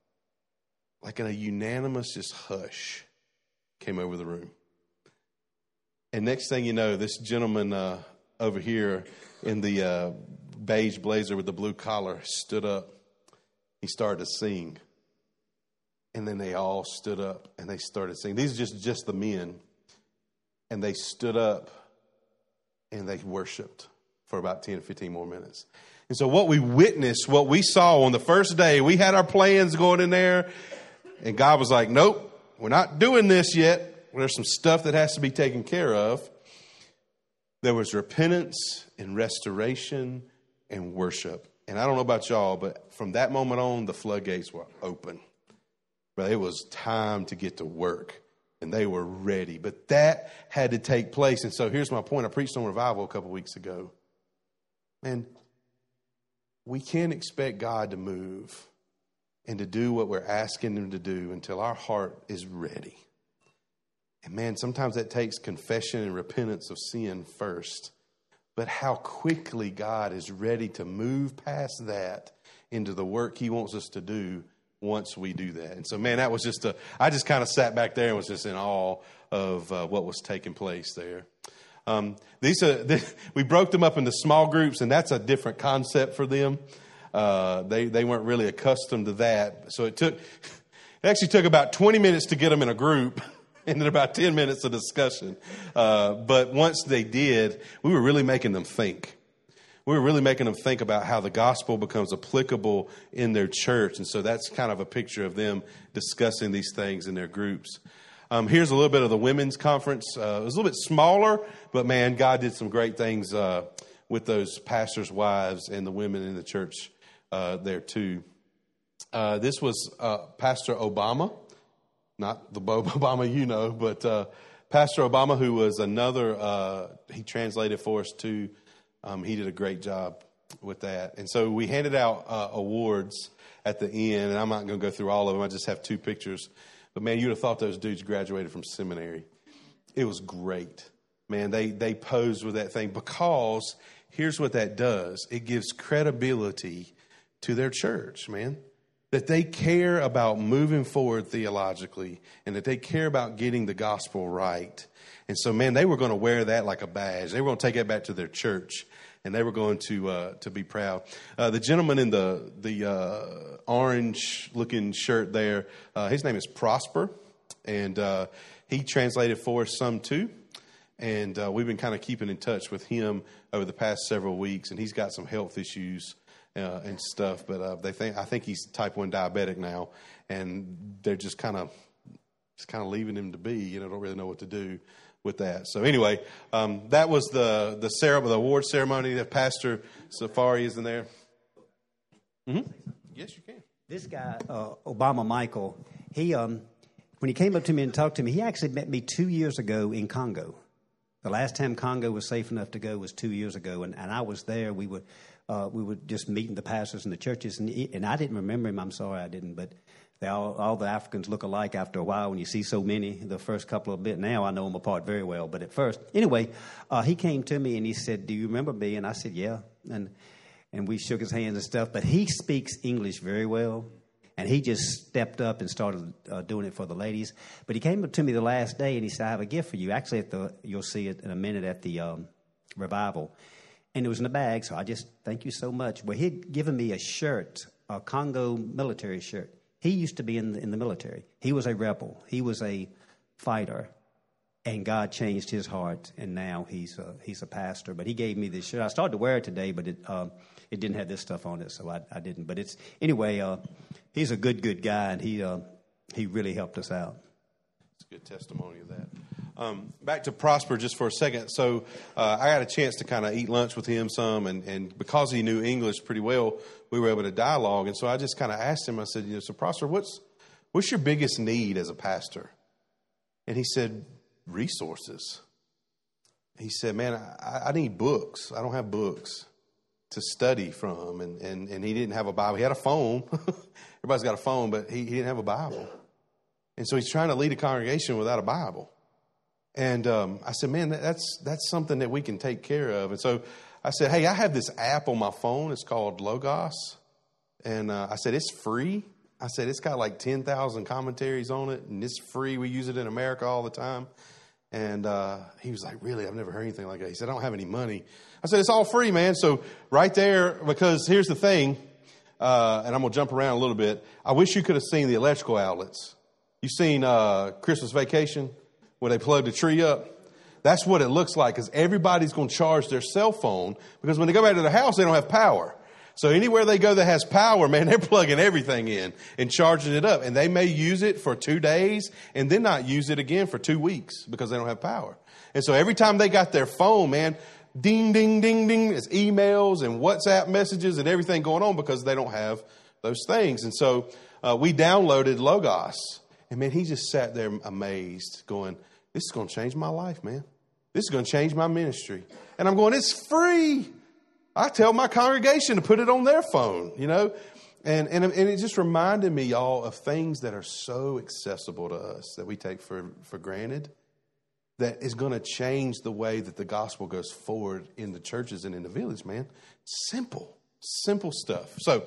[SPEAKER 4] unanimous just hush came over the room. And next thing you know, this gentleman over here in the beige blazer with the blue collar stood up. He started to sing. And then they all stood up and they started singing. These are just the men. And they stood up and they worshiped for about 10 or 15 more minutes. And so what we witnessed, what we saw on the first day, we had our plans going in there. And God was like, nope. We're not doing this yet. There's some stuff that has to be taken care of. There was repentance and restoration and worship. And I don't know about y'all, but from that moment on, the floodgates were open. But it was time to get to work, and they were ready. But that had to take place. And so here's my point. I preached on revival a couple weeks ago. Man, we can't expect God to move and to do what we're asking him to do until our heart is ready. And man, sometimes that takes confession and repentance of sin first. But how quickly God is ready to move past that into the work he wants us to do once we do that. And so, man, that was I just kind of sat back there and was just in awe of what was taking place there. We broke them up into small groups, and that's a different concept for them. They weren't really accustomed to that. So it actually took about 20 minutes to get them in a group and then about 10 minutes of discussion. But once they did, we were really making them think. We were really making them think about how the gospel becomes applicable in their church. And so that's kind of a picture of them discussing these things in their groups. Here's a little bit of the women's conference. It was a little bit smaller, but man, God did some great things with those pastors' wives and the women in the church there too. This was Pastor Obama, not the Bob Obama but Pastor Obama, who was another, he translated for us too. He did a great job with that. And so we handed out awards at the end, and I'm not going to go through all of them. I just have 2 pictures. But man, you'd have thought those dudes graduated from seminary. It was great. Man, they posed with that thing because here's what that does. It gives credibility to their church, man. That they care about moving forward theologically and that they care about getting the gospel right. And so, man, they were going to wear that like a badge. They were going to take that back to their church, and they were going to be proud. The gentleman in the orange-looking shirt there, his name is Prosper, and he translated for us some too. And we've been kind of keeping in touch with him over the past several weeks, and he's got some health issues and stuff. But I think he's type 1 diabetic now, and they're just kind of leaving him to be. Don't really know what to do with that. So anyway, that was the award ceremony. That Pastor Safari is in there. Mm-hmm. Yes, you can.
[SPEAKER 3] This guy, Obama Michael, he when he came up to me and talked to me, he actually met me 2 years ago in Congo. The last time Congo was safe enough to go was 2 years ago, and I was there. We were just meeting the pastors in the churches, and I didn't remember him. I'm sorry I didn't, but all the Africans look alike after a while when you see so many. The first couple of bit, now I know them apart very well, but at first, anyway, he came to me and he said, "Do you remember me?" And I said, "Yeah," and we shook his hands and stuff. But he speaks English very well, And he just stepped up and started doing it for the ladies. But he came up to me the last day, and he said, I have a gift for you. Actually, you'll see it in a minute at the revival. And it was in a bag, so I just, thank you so much. Well, he'd given me a shirt, a Congo military shirt. He used to be in the military. He was a rebel. He was a fighter. And God changed his heart, and now he's a pastor. But he gave me this shirt. I started to wear it today, but it didn't have this stuff on it, so I didn't. But it's anyway. He's a good guy, and he really helped us out.
[SPEAKER 4] It's a good testimony of that. Back to Prosper just for a second. So I got a chance to kind of eat lunch with him some, and because he knew English pretty well, we were able to dialogue. And so I just kind of asked him. I said, so Prosper, what's your biggest need as a pastor? And he said, resources. He said, man, I need books. I don't have books to study from. And he didn't have a Bible. He had a phone. Everybody's got a phone, but he didn't have a Bible. And so he's trying to lead a congregation without a Bible. And I said, man, that's something that we can take care of. And so I said, hey, I have this app on my phone. It's called Logos. And I said, it's free. I said, it's got like 10,000 commentaries on it, and it's free. We use it in America all the time. And he was like, really? I've never heard anything like that. He said, I don't have any money. I said, it's all free, man. So right there, because here's the thing, and I'm going to jump around a little bit. I wish you could have seen the electrical outlets. You've seen Christmas Vacation where they plug the tree up? That's what it looks like, because everybody's going to charge their cell phone, because when they go back to their house, they don't have power. So anywhere they go that has power, man, they're plugging everything in and charging it up. And they may use it for 2 days and then not use it again for 2 weeks because they don't have power. And so every time they got their phone, man, ding, ding, ding, ding, it's emails and WhatsApp messages and everything going on because they don't have those things. And so we downloaded Logos. And, man, he just sat there amazed going, this is going to change my life, man. This is going to change my ministry. And I'm going, it's free. I tell my congregation to put it on their phone, and it just reminded me, y'all, of things that are so accessible to us that we take for granted, that is going to change the way that the gospel goes forward in the churches and in the village, man. Simple stuff. So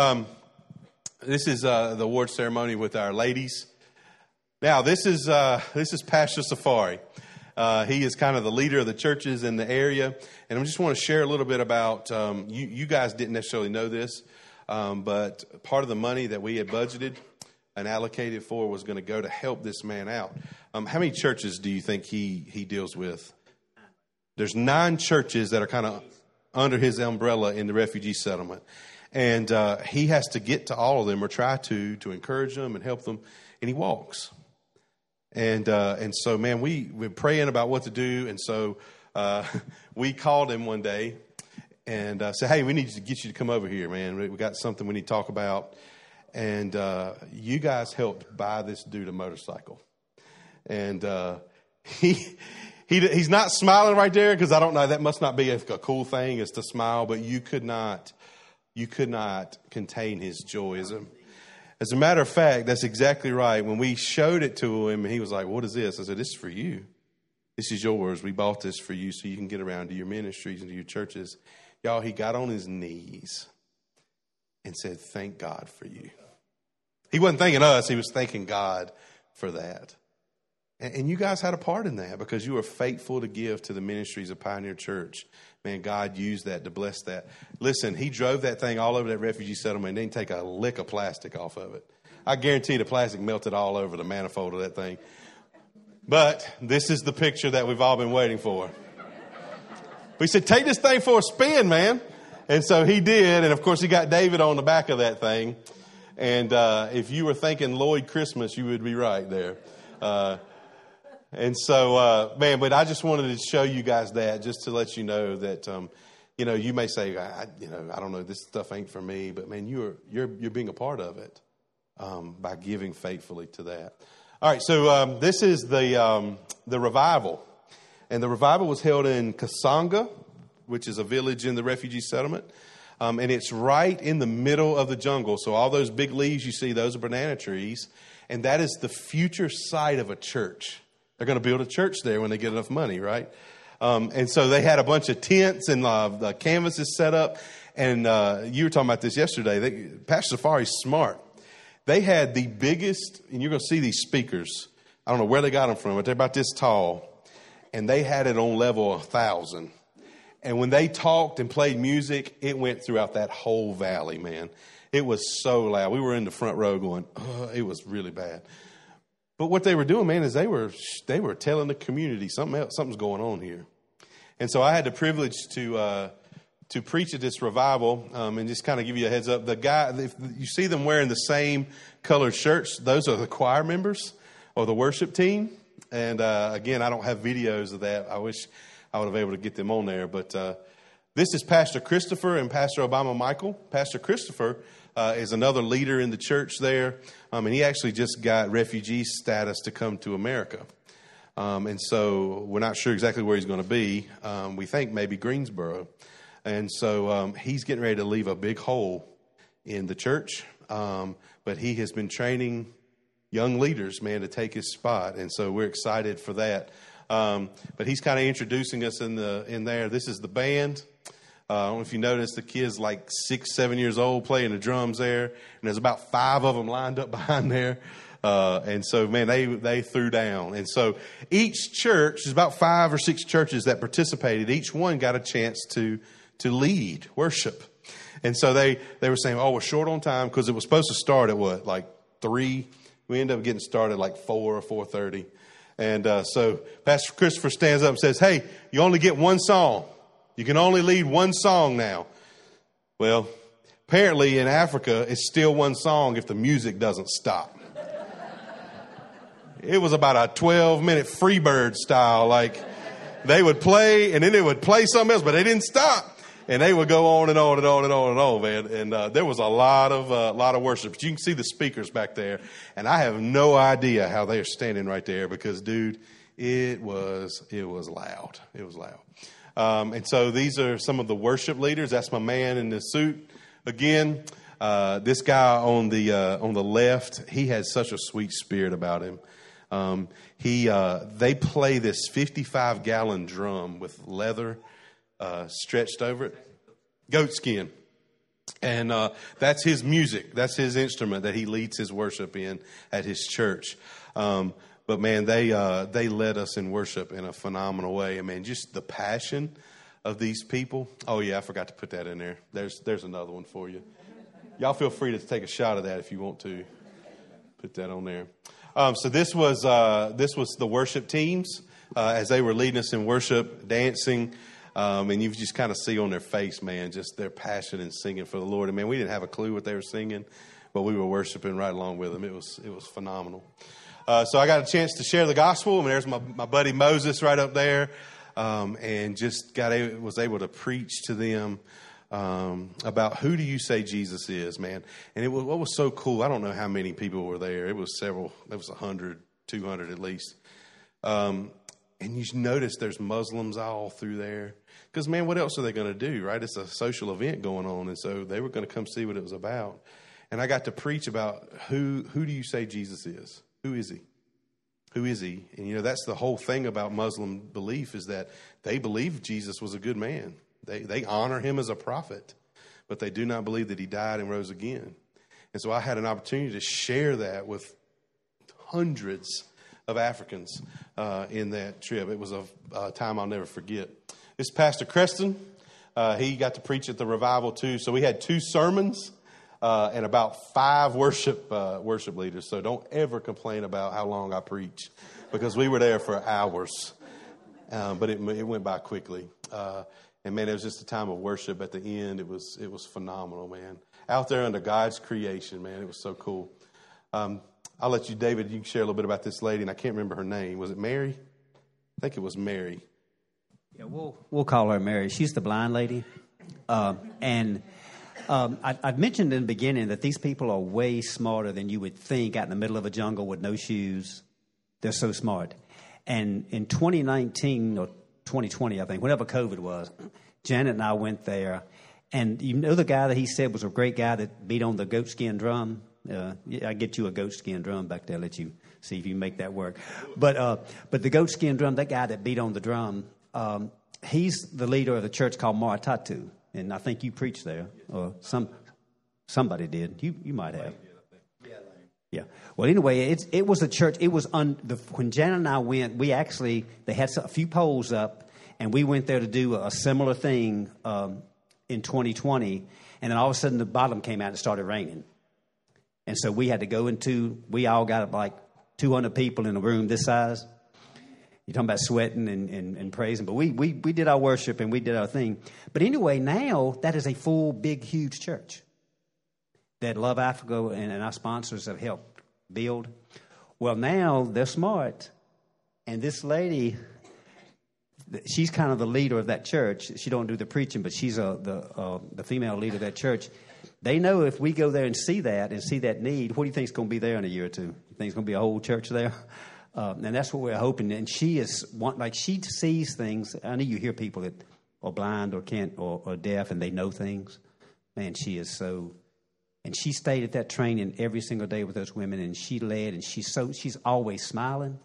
[SPEAKER 4] this is the award ceremony with our ladies. Now, this is Pastor Safari. He is kind of the leader of the churches in the area. And I just want to share a little bit about, you guys didn't necessarily know this, but part of the money that we had budgeted and allocated for was going to go to help this man out. How many churches do you think he deals with? There's 9 churches that are kind of under his umbrella in the refugee settlement. And he has to get to all of them, or try to encourage them and help them. And he walks. And so, man, we're praying about what to do. And so we called him one day and said, hey, we need to get you to come over here, man. We got something we need to talk about. And you guys helped buy this dude a motorcycle. And he's not smiling right there, because I don't know, that must not be a cool thing, is to smile. But you could not contain his joy. As a matter of fact, that's exactly right. When we showed it to him, and he was like, what is this? I said, this is for you. This is yours. We bought this for you so you can get around to your ministries and to your churches. Y'all, he got on his knees and said, thank God for you. He wasn't thanking us. He was thanking God for that. And you guys had a part in that, because you were faithful to give to the ministries of Pioneer Church. Man, God used that to bless that. Listen, he drove that thing all over that refugee settlement and didn't take a lick of plastic off of it. I guarantee the plastic melted all over the manifold of that thing. But this is the picture that we've all been waiting for. We said, take this thing for a spin, man. And so he did. And, of course, he got David on the back of that thing. And if you were thinking Lloyd Christmas, you would be right there. And so, man, but I just wanted to show you guys that, just to let you know that, you may say, I don't know, this stuff ain't for me. But, man, you're being a part of it by giving faithfully to that. All right, so this is the revival. And the revival was held in Kasanga, which is a village in the refugee settlement. And it's right in the middle of the jungle. So all those big leaves you see, those are banana trees. And that is the future site of a church. They're going to build a church there when they get enough money, right? And so they had a bunch of tents and the canvases set up. And you were talking about this yesterday. Pastor Safari's smart. They had the biggest, and you're going to see these speakers. I don't know where they got them from, but they're about this tall. And they had it on level 1,000. And when they talked and played music, it went throughout that whole valley, man. It was so loud. We were in the front row going, oh, it was really bad. But what they were doing, man, is they were telling the community something's going on here. And so I had the privilege to preach at this revival, and just kind of give you a heads up. The guy, if you see them wearing the same colored shirts, those are the choir members or the worship team. And again, I don't have videos of that. I wish I would have been able to get them on there. But this is Pastor Christopher and Pastor Obama Michael. Pastor Christopher is another leader in the church there. And he actually just got refugee status to come to America. And so we're not sure exactly where he's going to be. We think maybe Greensboro. And so he's getting ready to leave a big hole in the church. But he has been training young leaders, man, to take his spot. And so we're excited for that. But he's kind of introducing us in there. This is the band. I don't know if you noticed, the kids like 6, 7 years old playing the drums there. And there's about 5 of them lined up behind there. And so, man, they threw down. And so each church, there's about 5 or 6 churches that participated. Each one got a chance to lead worship. And so they were saying, oh, we're short on time, because it was supposed to start at what, like 3? We ended up getting started like 4 or 4:30. And so Pastor Christopher stands up and says, hey, you only get one song. You can only lead one song now. Well, apparently in Africa, it's still one song if the music doesn't stop. It was about a 12-minute Freebird style. Like, they would play, and then they would play something else, but they didn't stop. And they would go on and on and on and on and on, man. And there was a lot of worship. But you can see the speakers back there. And I have no idea how they are standing right there, because, dude, it was loud. It was loud. And so these are some of the worship leaders. That's my man in the suit. Again, this guy on the left, he has such a sweet spirit about him. They play this 55-gallon drum with leather stretched over it, goat skin. And that's his music. That's his instrument that he leads his worship in at his church. But man, they led us in worship in a phenomenal way. I mean, just the passion of these people. Oh yeah, I forgot to put that in there. There's another one for you. Y'all feel free to take a shot of that if you want to. Put that on there. So this was the worship teams as they were leading us in worship, dancing. And you just kind of see on their face, man, just their passion in singing for the Lord. And man, we didn't have a clue what they were singing, but we were worshiping right along with them. It was phenomenal. So I got a chance to share the gospel. I mean, there's my buddy Moses right up there, and just was able to preach to them about who do you say Jesus is, man. And what was so cool, I don't know how many people were there. It was several. It was 100, 200 at least. And you notice there's Muslims all through there. Because, man, what else are they going to do, right? It's a social event going on. And so they were going to come see what it was about. And I got to preach about who do you say Jesus is? Who is he? Who is he? And, you know, that's the whole thing about Muslim belief, is that they believe Jesus was a good man. They honor him as a prophet, but they do not believe that he died and rose again. And so I had an opportunity to share that with hundreds of Africans in that trip. It was a time I'll never forget. This is Pastor Creston. He got to preach at the revival too. So we had 2 sermons and about 5 worship leaders. So don't ever complain about how long I preach, because we were there for hours. But it went by quickly. And man, it was just a time of worship at the end. It was phenomenal, man. Out there under God's creation, man. It was so cool. I'll let you, David, you can share a little bit about this lady, and I can't remember her name. Was it Mary? I think it was Mary.
[SPEAKER 3] Yeah, we'll call her Mary. She's the blind lady. And I mentioned in the beginning that these people are way smarter than you would think, out in the middle of a jungle with no shoes. They're so smart. And in 2019 or 2020, I think, whenever COVID was, Janet and I went there. And you know the guy that he said was a great guy that beat on the goatskin drum? I get you a goatskin drum back there, let you see if you can make that work. But the goatskin drum, that guy that beat on the drum, he's the leader of the church called Maratatu. And I think you preached there, or somebody did. You might have. Yeah. Well, anyway, it was a church. It was when Janet and I went. They had a few poles up, and we went there to do a similar thing in 2020. And then all of a sudden, the bottom came out and it started raining, and so we had to go into. We all got like 200 people in a room this size. You're talking about sweating and praising, but we did our worship and we did our thing. But anyway, now that is a full, big, huge church that Love Africa and our sponsors have helped build. Well, now they're smart, and this lady, she's kind of the leader of that church. She don't do the preaching, but she's the female leader of that church. They know if we go there and see that need, what do you think is going to be there in a year or two? You think it's going to be a whole church there? And that's what we're hoping. And she she sees things. I know you hear people that are blind or can't or deaf, and they know things. Man, she is so. And she stayed at that training every single day with those women, and she led, and she's always smiling.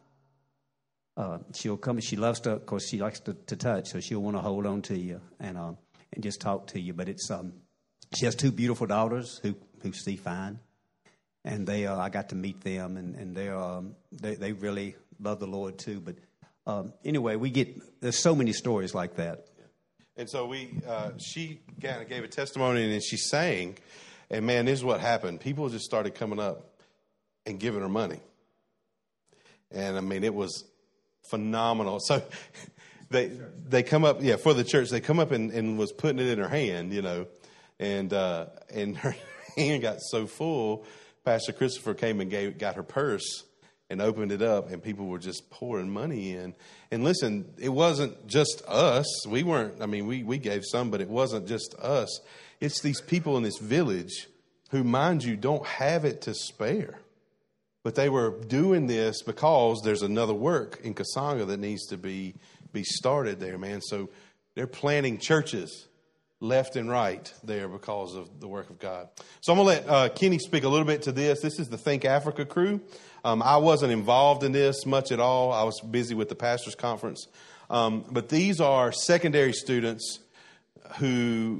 [SPEAKER 3] She'll come, and she loves to, of course, she likes to touch, so she'll want to hold on to you and just talk to you. But it's she has two beautiful daughters who see fine, and I got to meet them, and they really love the Lord too. But anyway, there's so many stories like that.
[SPEAKER 4] And so she kind of gave a testimony, and she sang. And, man, this is what happened. People just started coming up and giving her money. And, I mean, it was phenomenal. So they come up, for the church. They come up and was putting it in her hand, and her hand got so full, Pastor Christopher came and got her purse and opened it up, and people were just pouring money in. And, listen, it wasn't just us. We gave some, but it wasn't just us. It's these people in this village who, mind you, don't have it to spare. But they were doing this because there's another work in Kasanga that needs to be started there, man. So they're planting churches left and right there because of the work of God. So I'm going to let Kenny speak a little bit to this. This is the Think Africa crew. I wasn't involved in this much at all. I was busy with the pastors' conference. But these are secondary students who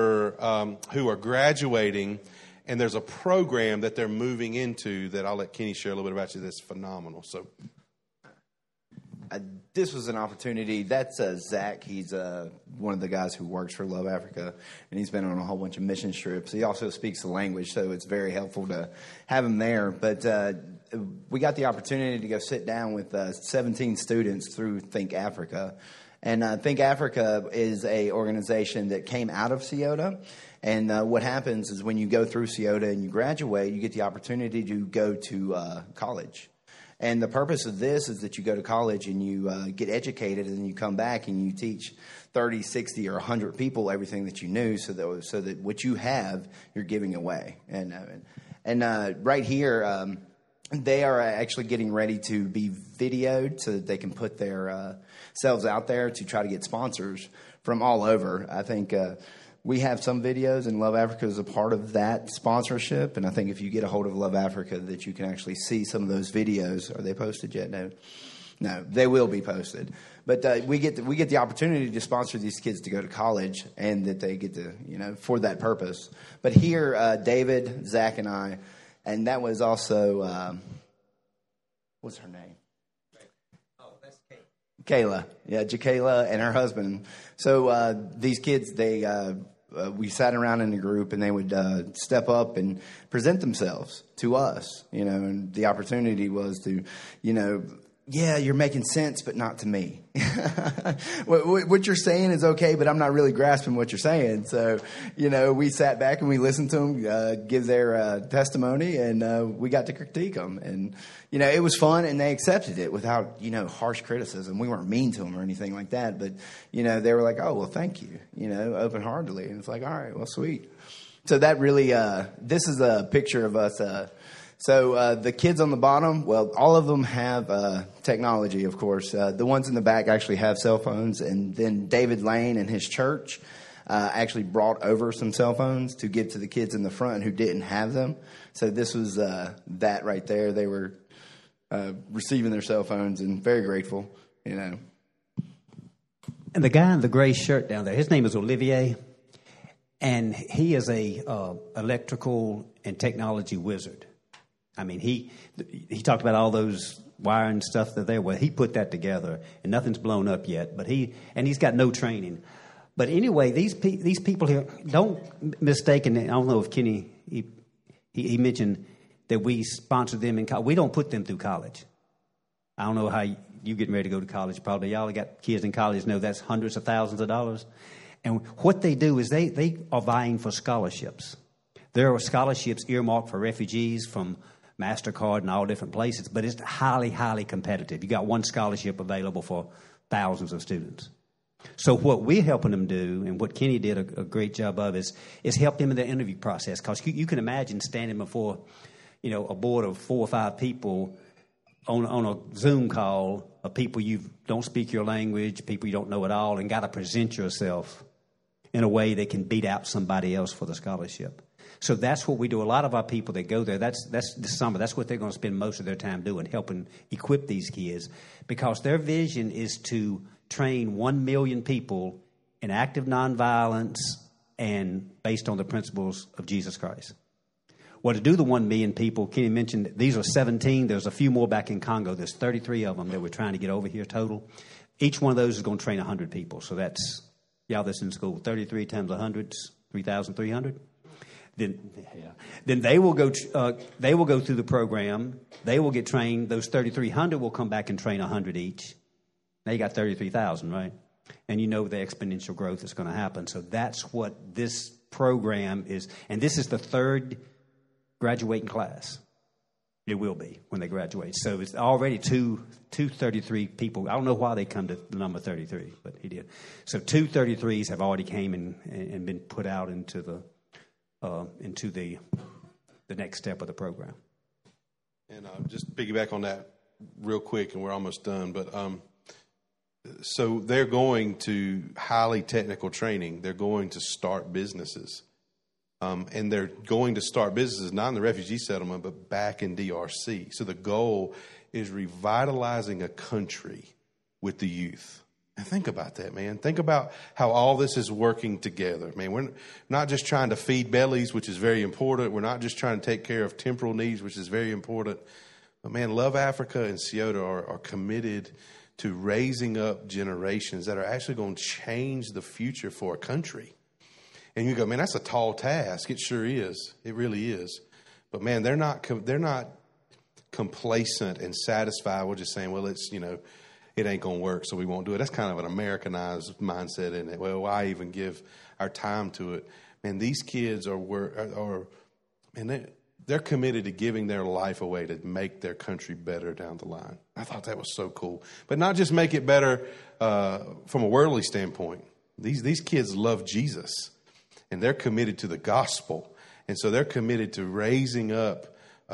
[SPEAKER 4] are graduating, and there's a program that they're moving into that I'll let Kenny share a little bit about. That's phenomenal. So
[SPEAKER 5] this was an opportunity. That's Zach. He's one of the guys who works for Love Africa, and he's been on a whole bunch of mission trips. He also speaks the language, so it's very helpful to have him there. But we got the opportunity to go sit down with 17 students through Think Africa. And Think Africa is a organization that came out of CIOTA. And what happens is when you go through CIOTA and you graduate, you get the opportunity to go to college. And the purpose of this is that you go to college and you get educated, and then you come back and you teach 30, 60, or 100 people everything that you knew, so that what you have, you're giving away. And right here, they are actually getting ready to be videoed so that they can put their selves out there to try to get sponsors from all over. I think we have some videos, and Love Africa is a part of that sponsorship. And I think if you get a hold of Love Africa, that you can actually see some of those videos. Are they posted yet? No, they will be posted. But we get the opportunity to sponsor these kids to go to college, and that they get to, for that purpose. But here, David, Zach, and I, and that was also, what's her name?
[SPEAKER 3] Oh, that's
[SPEAKER 5] Kayla. Yeah, Jakayla and her husband. So these kids, we sat around in a group, and they would step up and present themselves to us, and the opportunity was to, yeah, you're making sense, but not to me. What you're saying is okay, but I'm not really grasping what you're saying. So, we sat back and we listened to them give their testimony, and we got to critique them. And, it was fun, and they accepted it without, harsh criticism. We weren't mean to them or anything like that. But, they were like, oh, well, thank you, open-heartedly. And it's like, all right, well, sweet. So that really, this is a picture of us. So the kids on the bottom, well, all of them have technology, of course. The ones in the back actually have cell phones. And then David Lane and his church actually brought over some cell phones to give to the kids in the front who didn't have them. So this was that right there. They were receiving their cell phones and very grateful,
[SPEAKER 3] And the guy in the gray shirt down there, his name is Olivier. And he is a electrical and technology wizard. I mean, he talked about all those wiring stuff that there were. He put that together, and nothing's blown up yet. But he's got no training. But anyway, these people here, don't mistake. And I don't know if Kenny he mentioned that we sponsor them in college. We don't put them through college. I don't know how you getting ready to go to college. Probably y'all got kids in college. Know that's hundreds of thousands of dollars. And what they do is they are vying for scholarships. There are scholarships earmarked for refugees from MasterCard and all different places, but it's highly, highly competitive. You got one scholarship available for thousands of students. So what we're helping them do, and what Kenny did a great job of, is help them in the interview process. Because you can imagine standing before, a board of 4 or 5 people on a Zoom call of people you don't speak your language, people you don't know at all, and got to present yourself in a way that can beat out somebody else for the scholarship. So that's what we do. A lot of our people that go there, that's this summer, that's what they're going to spend most of their time doing, helping equip these kids, because their vision is to train 1 million people in active nonviolence and based on the principles of Jesus Christ. Well, to do the 1 million people, Kenny mentioned these are 17. There's a few more back in Congo. There's 33 of them that we're trying to get over here total. Each one of those is going to train 100 people. So that's, y'all that's in school, 33 times 100 is 3,300. Then they will go through the program. They will get trained. Those 3,300 will come back and train 100 each. Now you got 33,000, right? And the exponential growth is going to happen. So that's what this program is. And this is the third graduating class. It will be when they graduate. So it's already 233 people. I don't know why they come to the number 33, but he did. So 2 33s have already came and been put out into the next step of the program.
[SPEAKER 4] And just piggyback on that real quick, and we're almost done. But so they're going to highly technical training. They're going to start businesses. And they're going to start businesses not in the refugee settlement, but back in DRC. So the goal is revitalizing a country with the youth. And think about that, man. Think about how all this is working together. Man, we're not just trying to feed bellies, which is very important. We're not just trying to take care of temporal needs, which is very important. But, man, Love Africa and SIOTA are committed to raising up generations that are actually going to change the future for a country. And you go, man, that's a tall task. It sure is. It really is. But, man, they're not complacent and satisfied with just saying, well, it's, it ain't going to work, so we won't do it. That's kind of an Americanized mindset, isn't it? Well, why even give our time to it? Man, these kids they're committed to giving their life away to make their country better down the line. I thought that was so cool. But not just make it better from a worldly standpoint. These kids love Jesus, and they're committed to the gospel. And so they're committed to raising up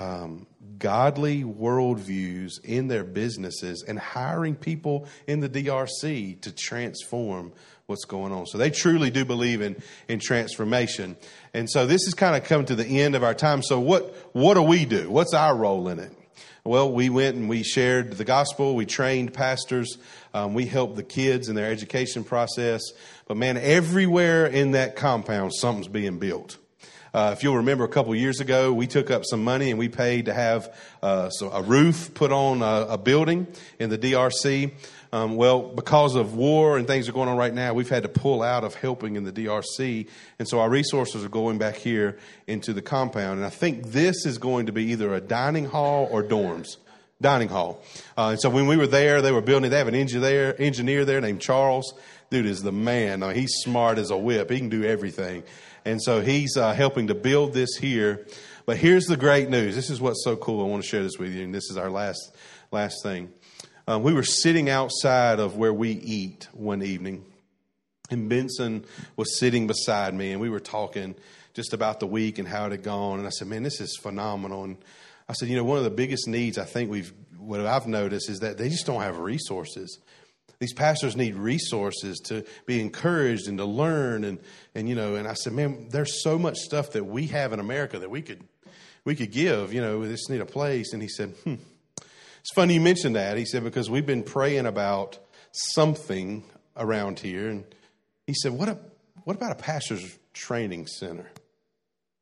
[SPEAKER 4] godly worldviews in their businesses and hiring people in the DRC to transform what's going on. So they truly do believe in transformation. And so this has kind of come to the end of our time. So what do we do? What's our role in it? Well, we went and we shared the gospel. We trained pastors. We helped the kids in their education process. But man, everywhere in that compound, something's being built. If you'll remember a couple years ago, we took up some money and we paid to have a roof put on a building in the DRC. Well, because of war and things that are going on right now, we've had to pull out of helping in the DRC. And so our resources are going back here into the compound. And I think this is going to be either a dining hall or dorms. Dining hall. And so when we were there, they were building it. They have an engineer there named Charles. Dude is the man. He's smart as a whip. He can do everything. And so he's helping to build this here. But here's the great news. This is what's so cool. I want to share this with you. And this is our last thing. We were sitting outside of where we eat one evening. And Benson was sitting beside me. And we were talking just about the week and how it had gone. And I said, man, this is phenomenal. And I said, one of the biggest needs I think what I've noticed is that they just don't have resources. These pastors need resources to be encouraged and to learn. And I said, man, there's so much stuff that we have in America that we could give, we just need a place. And he said, it's funny you mentioned that. He said, because we've been praying about something around here. And he said, what about a pastor's training center?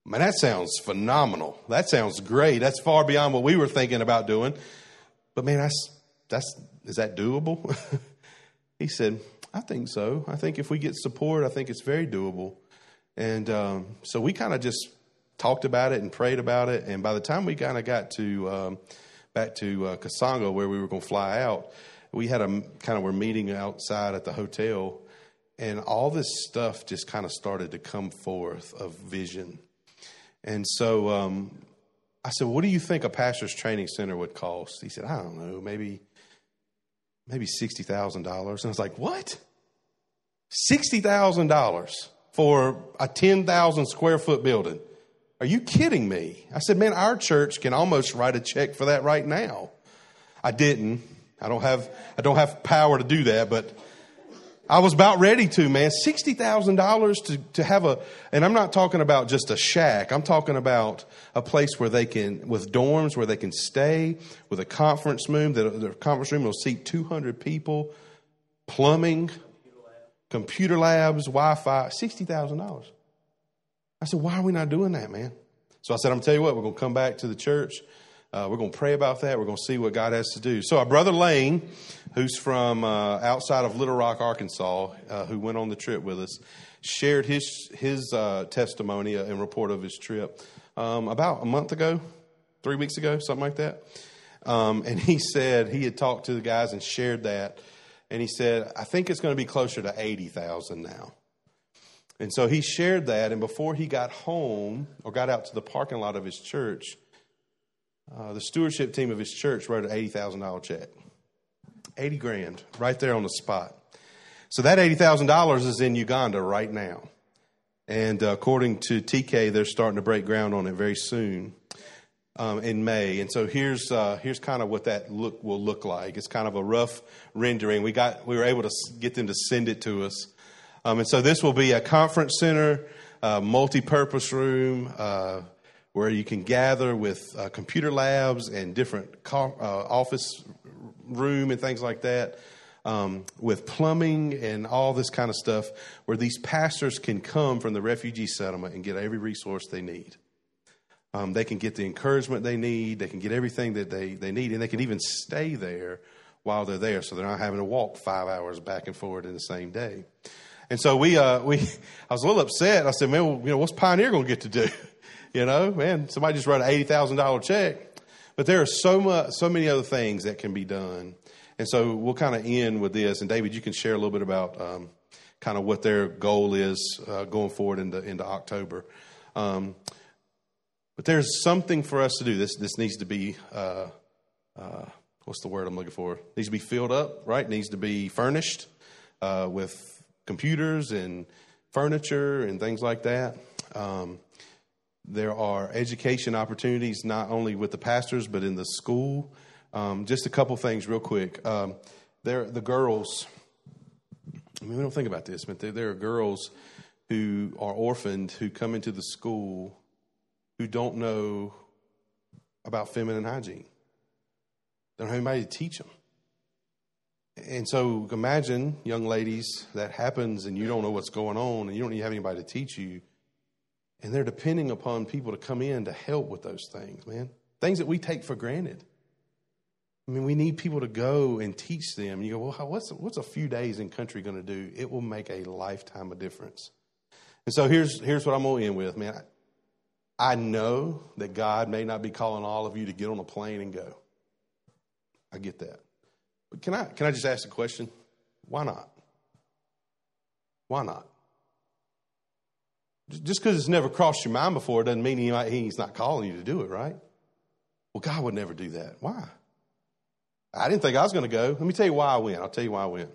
[SPEAKER 4] Man, that sounds phenomenal. That sounds great. That's far beyond what we were thinking about doing. But man, is that doable? He said, I think so. I think if we get support, I think it's very doable. And so we kind of just talked about it and prayed about it. And by the time we kind of got to back to Kasongo, where we were going to fly out, we had we're meeting outside at the hotel. And all this stuff just kind of started to come forth of vision. And so I said, what do you think a pastor's training center would cost? He said, I don't know, maybe $60,000. And I was like, what? $60,000 for a 10,000 square foot building? Are you kidding me? I said, man, our church can almost write a check for that right now. I didn't. I don't have power to do that, but I was about ready to, man. $60,000 to have and I'm not talking about just a shack. I'm talking about a place where with dorms where they can stay, with a conference room. The conference room will seat 200 people, plumbing, computer labs, Wi-Fi, $60,000. I said, why are we not doing that, man? So I said, I'm going to tell you what, we're going to come back to the church. We're going to pray about that. We're going to see what God has to do. So our brother Lane, who's from outside of Little Rock, Arkansas, who went on the trip with us, shared his testimony and report of his trip about a month ago, 3 weeks ago, something like that. And he said he had talked to the guys and shared that. And he said, I think it's going to be closer to 80,000 now. And so he shared that. And before he got home or got out to the parking lot of his church, the stewardship team of his church wrote an $80,000 check. 80 grand right there on the spot. So that $80,000 is in Uganda right now. And according to TK, they're starting to break ground on it very soon in May. And so here's kind of what that will look like. It's kind of a rough rendering. We were able to get them to send it to us. And so this will be a conference center, multi-purpose room, where you can gather with computer labs and different office room and things like that, with plumbing and all this kind of stuff, where these pastors can come from the refugee settlement and get every resource they need. They can get the encouragement they need. They can get everything that they need, and they can even stay there while they're there, so they're not having to walk 5 hours back and forth in the same day. And so I was a little upset. I said, man, what's Pioneer going to get to do? Man, somebody just wrote an $80,000 check. But there are so many other things that can be done. And so we'll kind of end with this. And David, you can share a little bit about kind of what their goal is going forward into October. But there's something for us to do. This needs to be, what's the word I'm looking for? It needs to be filled up, right? It needs to be furnished with computers and furniture and things like that. There are education opportunities, not only with the pastors, but in the school. Just a couple things real quick. The girls, we don't think about this, but there are girls who are orphaned who come into the school who don't know about feminine hygiene. They don't have anybody to teach them. And so imagine, young ladies, that happens and you don't know what's going on and you don't even have anybody to teach you. And they're depending upon people to come in to help with those things, man. Things that we take for granted. I mean, we need people to go and teach them. You go, well, what's a few days in country going to do? It will make a lifetime of difference. And so here's what I'm going to end with, man. I know that God may not be calling all of you to get on a plane and go. I get that. But can I just ask a question? Why not? Why not? Just because it's never crossed your mind before doesn't mean he's not calling you to do it, right? Well, God would never do that. Why? I didn't think I was going to go. Let me tell you why I went. I'll tell you why I went.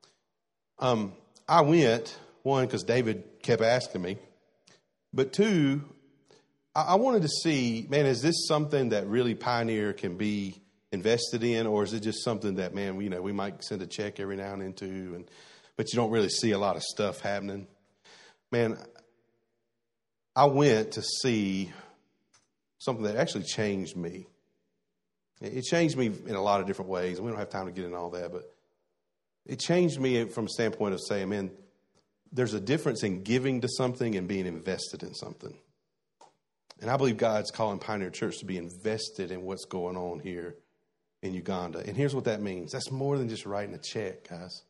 [SPEAKER 4] I went, one, because David kept asking me. But two, I wanted to see, man, is this something that really Pioneer can be invested in, or is it just something that, man, we might send a check every now and then to, but you don't really see a lot of stuff happening? Man, I went to see something that actually changed me. It changed me in a lot of different ways, and we don't have time to get into all that, but it changed me from a standpoint of saying, man, there's a difference in giving to something and being invested in something. And I believe God's calling Pioneer Church to be invested in what's going on here in Uganda. And here's what that means. That's more than just writing a check, guys.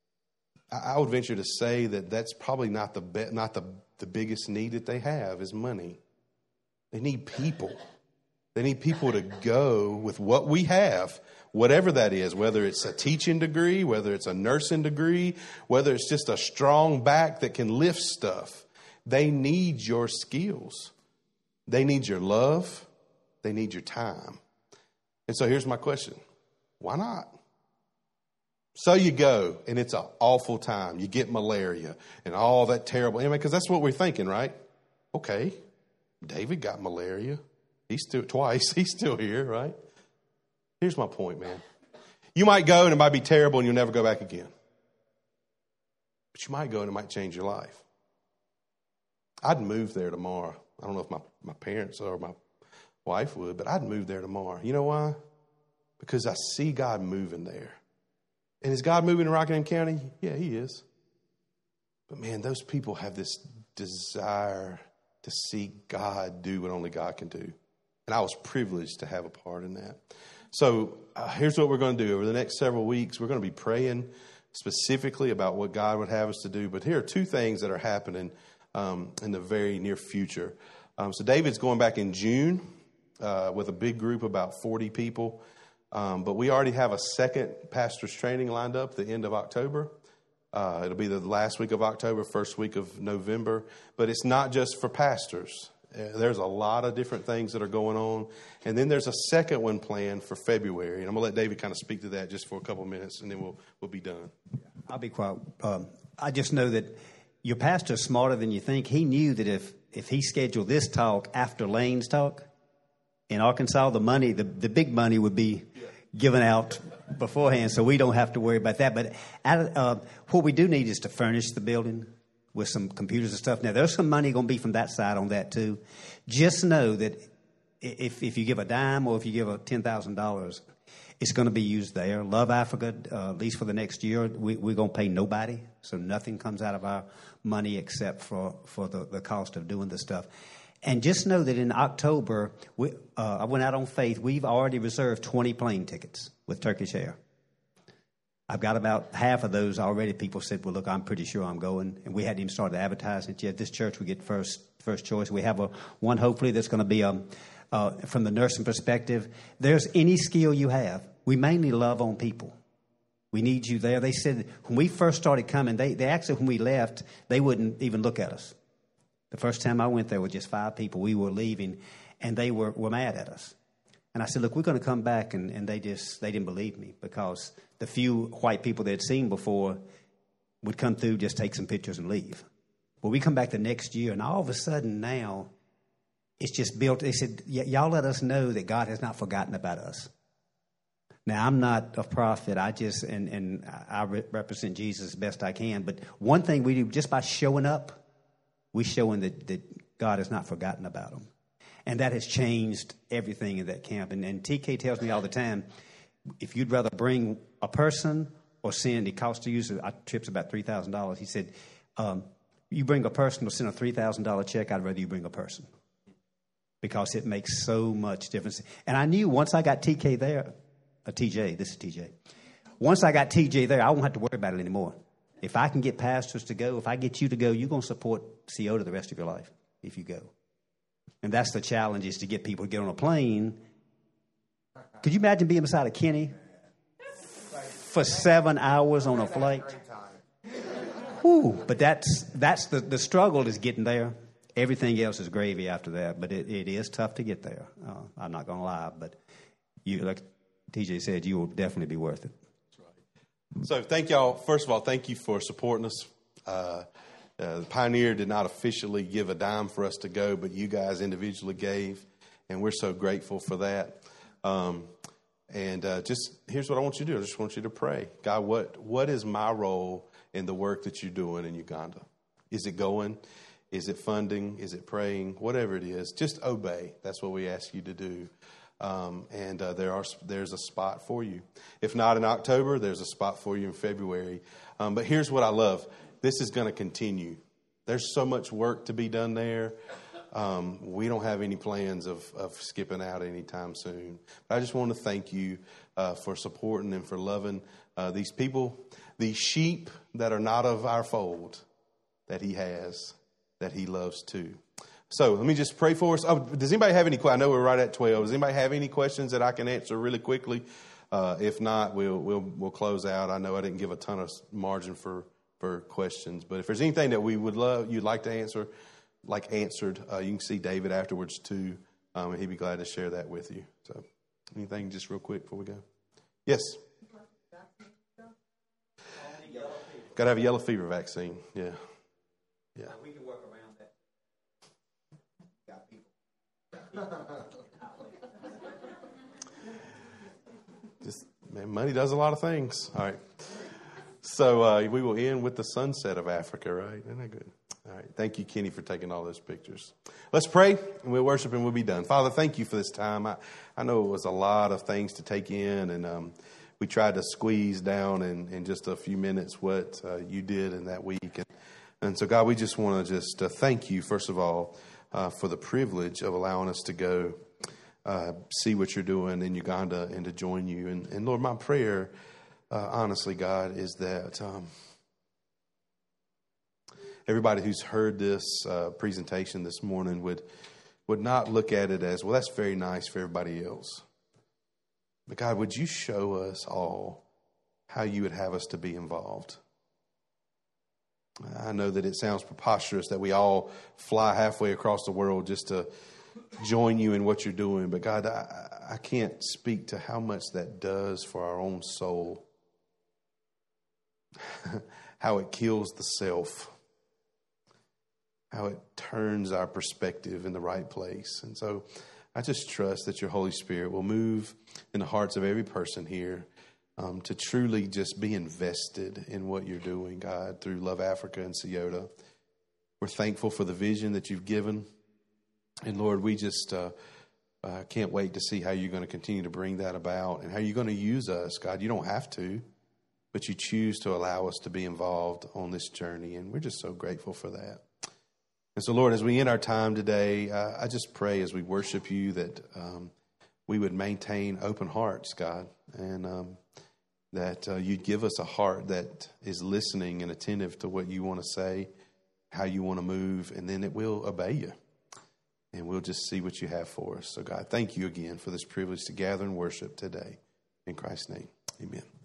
[SPEAKER 4] I would venture to say that that's probably not the biggest need that they have is money. They need people. They need people to go with what we have, whatever that is, whether it's a teaching degree, whether it's a nursing degree, whether it's just a strong back that can lift stuff. They need your skills. They need your love. They need your time. And so here's my question. Why not? So you go, and it's an awful time. You get malaria and all that terrible. Because that's what we're thinking, right? Okay, David got malaria. He's still twice. He's still here, right? Here's my point, man. You might go, and it might be terrible, and you'll never go back again. But you might go, and it might change your life. I'd move there tomorrow. I don't know if my parents or my wife would, but I'd move there tomorrow. You know why? Because I see God moving there. And is God moving in Rockingham County? Yeah, he is. But man, those people have this desire to see God do what only God can do. And I was privileged to have a part in that. So here's what we're going to do. Over the next several weeks, we're going to be praying specifically about what God would have us to do. But here are two things that are happening in the very near future. So David's going back in June with a big group, about 40 people. But we already have a second pastor's training lined up at the end of October. It'll be the last week of October, first week of November. But it's not just for pastors. There's a lot of different things that are going on. And then there's a second one planned for February. And I'm going to let David kind of speak to that just for a couple of minutes, and then we'll be done.
[SPEAKER 3] I'll be quiet. I just know that your pastor's smarter than you think. He knew that if he scheduled this talk after Lane's talk in Arkansas, the money, the big money would be given out beforehand, so we don't have to worry about that. But what we do need is to furnish the building with some computers and stuff. Now, there's some money going to be from that side on that, too. Just know that if you give a dime or if you give $10,000, it's going to be used there. Love Africa, at least for the next year, we're going to pay nobody, so nothing comes out of our money except for the cost of doing the stuff. And just know that in October, I went out on faith. We've already reserved 20 plane tickets with Turkish Air. I've got about half of those already. People said, well, look, I'm pretty sure I'm going. And we hadn't even started advertising it yet. This church, we get first choice. We have one, hopefully, that's going to be from the nursing perspective. There's any skill you have. We mainly love on people. We need you there. They said when we first started coming, they actually, when we left, they wouldn't even look at us. The first time I went there with just 5 people, we were leaving, and they were mad at us. And I said, look, we're going to come back, and they didn't believe me because the few white people they'd seen before would come through, just take some pictures and leave. Well, we come back the next year, and all of a sudden now it's just built. They said, y'all let us know that God has not forgotten about us. Now, I'm not a prophet. I just, and I represent Jesus as best I can. But one thing we do, just by showing up, we're showing that God has not forgotten about them. And that has changed everything in that camp. And TK tells me all the time, if you'd rather bring a person or send, it costs to use our trip's about $3,000. He said, you bring a person or send a $3,000 check, I'd rather you bring a person. Because it makes so much difference. And I knew once I got TK there, TJ, this is TJ. Once I got TJ there, I won't have to worry about it anymore. If I can get pastors to go, if I get you to go, you're going to support COTA the rest of your life if you go. And that's the challenge, is to get people to get on a plane. Could you imagine being beside a Kenny for 7 hours on a flight? Whew, but that's the struggle is getting there. Everything else is gravy after that, but it is tough to get there. I'm not going to lie, but you, like TJ said, you will definitely be worth it.
[SPEAKER 4] So thank y'all. First of all, thank you for supporting us. Pioneer did not officially give a dime for us to go, but you guys individually gave, and we're so grateful for that. Just here's what I want you to do. I just want you to pray. God, what is my role in the work that you're doing in Uganda? Is it going? Is it funding? Is it praying? Whatever it is, just obey. That's what we ask you to do. There's a spot for you. If not in October, there's a spot for you in February. But here's what I love. This is going to continue. There's so much work to be done there. We don't have any plans of skipping out anytime soon. But I just want to thank you for supporting and for loving these people, these sheep that are not of our fold that he has, that he loves too. So let me just pray for us. Oh, does anybody have any questions? I know we're right at 12. Does anybody have any questions that I can answer really quickly? If not, we'll close out. I know I didn't give a ton of margin for questions, but if there's anything that we would love, you'd like to answer, answered, you can see David afterwards too, and he'd be glad to share that with you. So, anything just real quick before we go? Yes. Got to have a yellow fever vaccine. Yeah.
[SPEAKER 3] We can work around that. Got people.
[SPEAKER 4] Just, man, money does a lot of things. All right. So we will end with the sunset of Africa, right? Isn't that good? All right. Thank you, Kenny, for taking all those pictures. Let's pray, and we'll worship, and we'll be done. Father, thank you for this time. I know it was a lot of things to take in, and we tried to squeeze down in just a few minutes what you did in that week. And so, God, we just want to just thank you, first of all, for the privilege of allowing us to go see what you're doing in Uganda and to join you. And Lord, my prayer, honestly, God, is that everybody who's heard this presentation this morning would not look at it as, well, that's very nice for everybody else. But God, would you show us all how you would have us to be involved? I know that it sounds preposterous that we all fly halfway across the world just to join you in what you're doing. But God, I can't speak to how much that does for our own soul. How it kills the self. How it turns our perspective in the right place. And so I just trust that your Holy Spirit will move in the hearts of every person here to truly just be invested in what you're doing, God, through Love Africa and Scioto. We're thankful for the vision that you've given. And Lord, we just can't wait to see how you're going to continue to bring that about and how you're going to use us. God, you don't have to, but you choose to allow us to be involved on this journey. And we're just so grateful for that. And so, Lord, as we end our time today, I just pray as we worship you that we would maintain open hearts, God, and that you'd give us a heart that is listening and attentive to what you want to say, how you want to move, and then it will obey you. And we'll just see what you have for us. So, God, thank you again for this privilege to gather and worship today. In Christ's name, amen.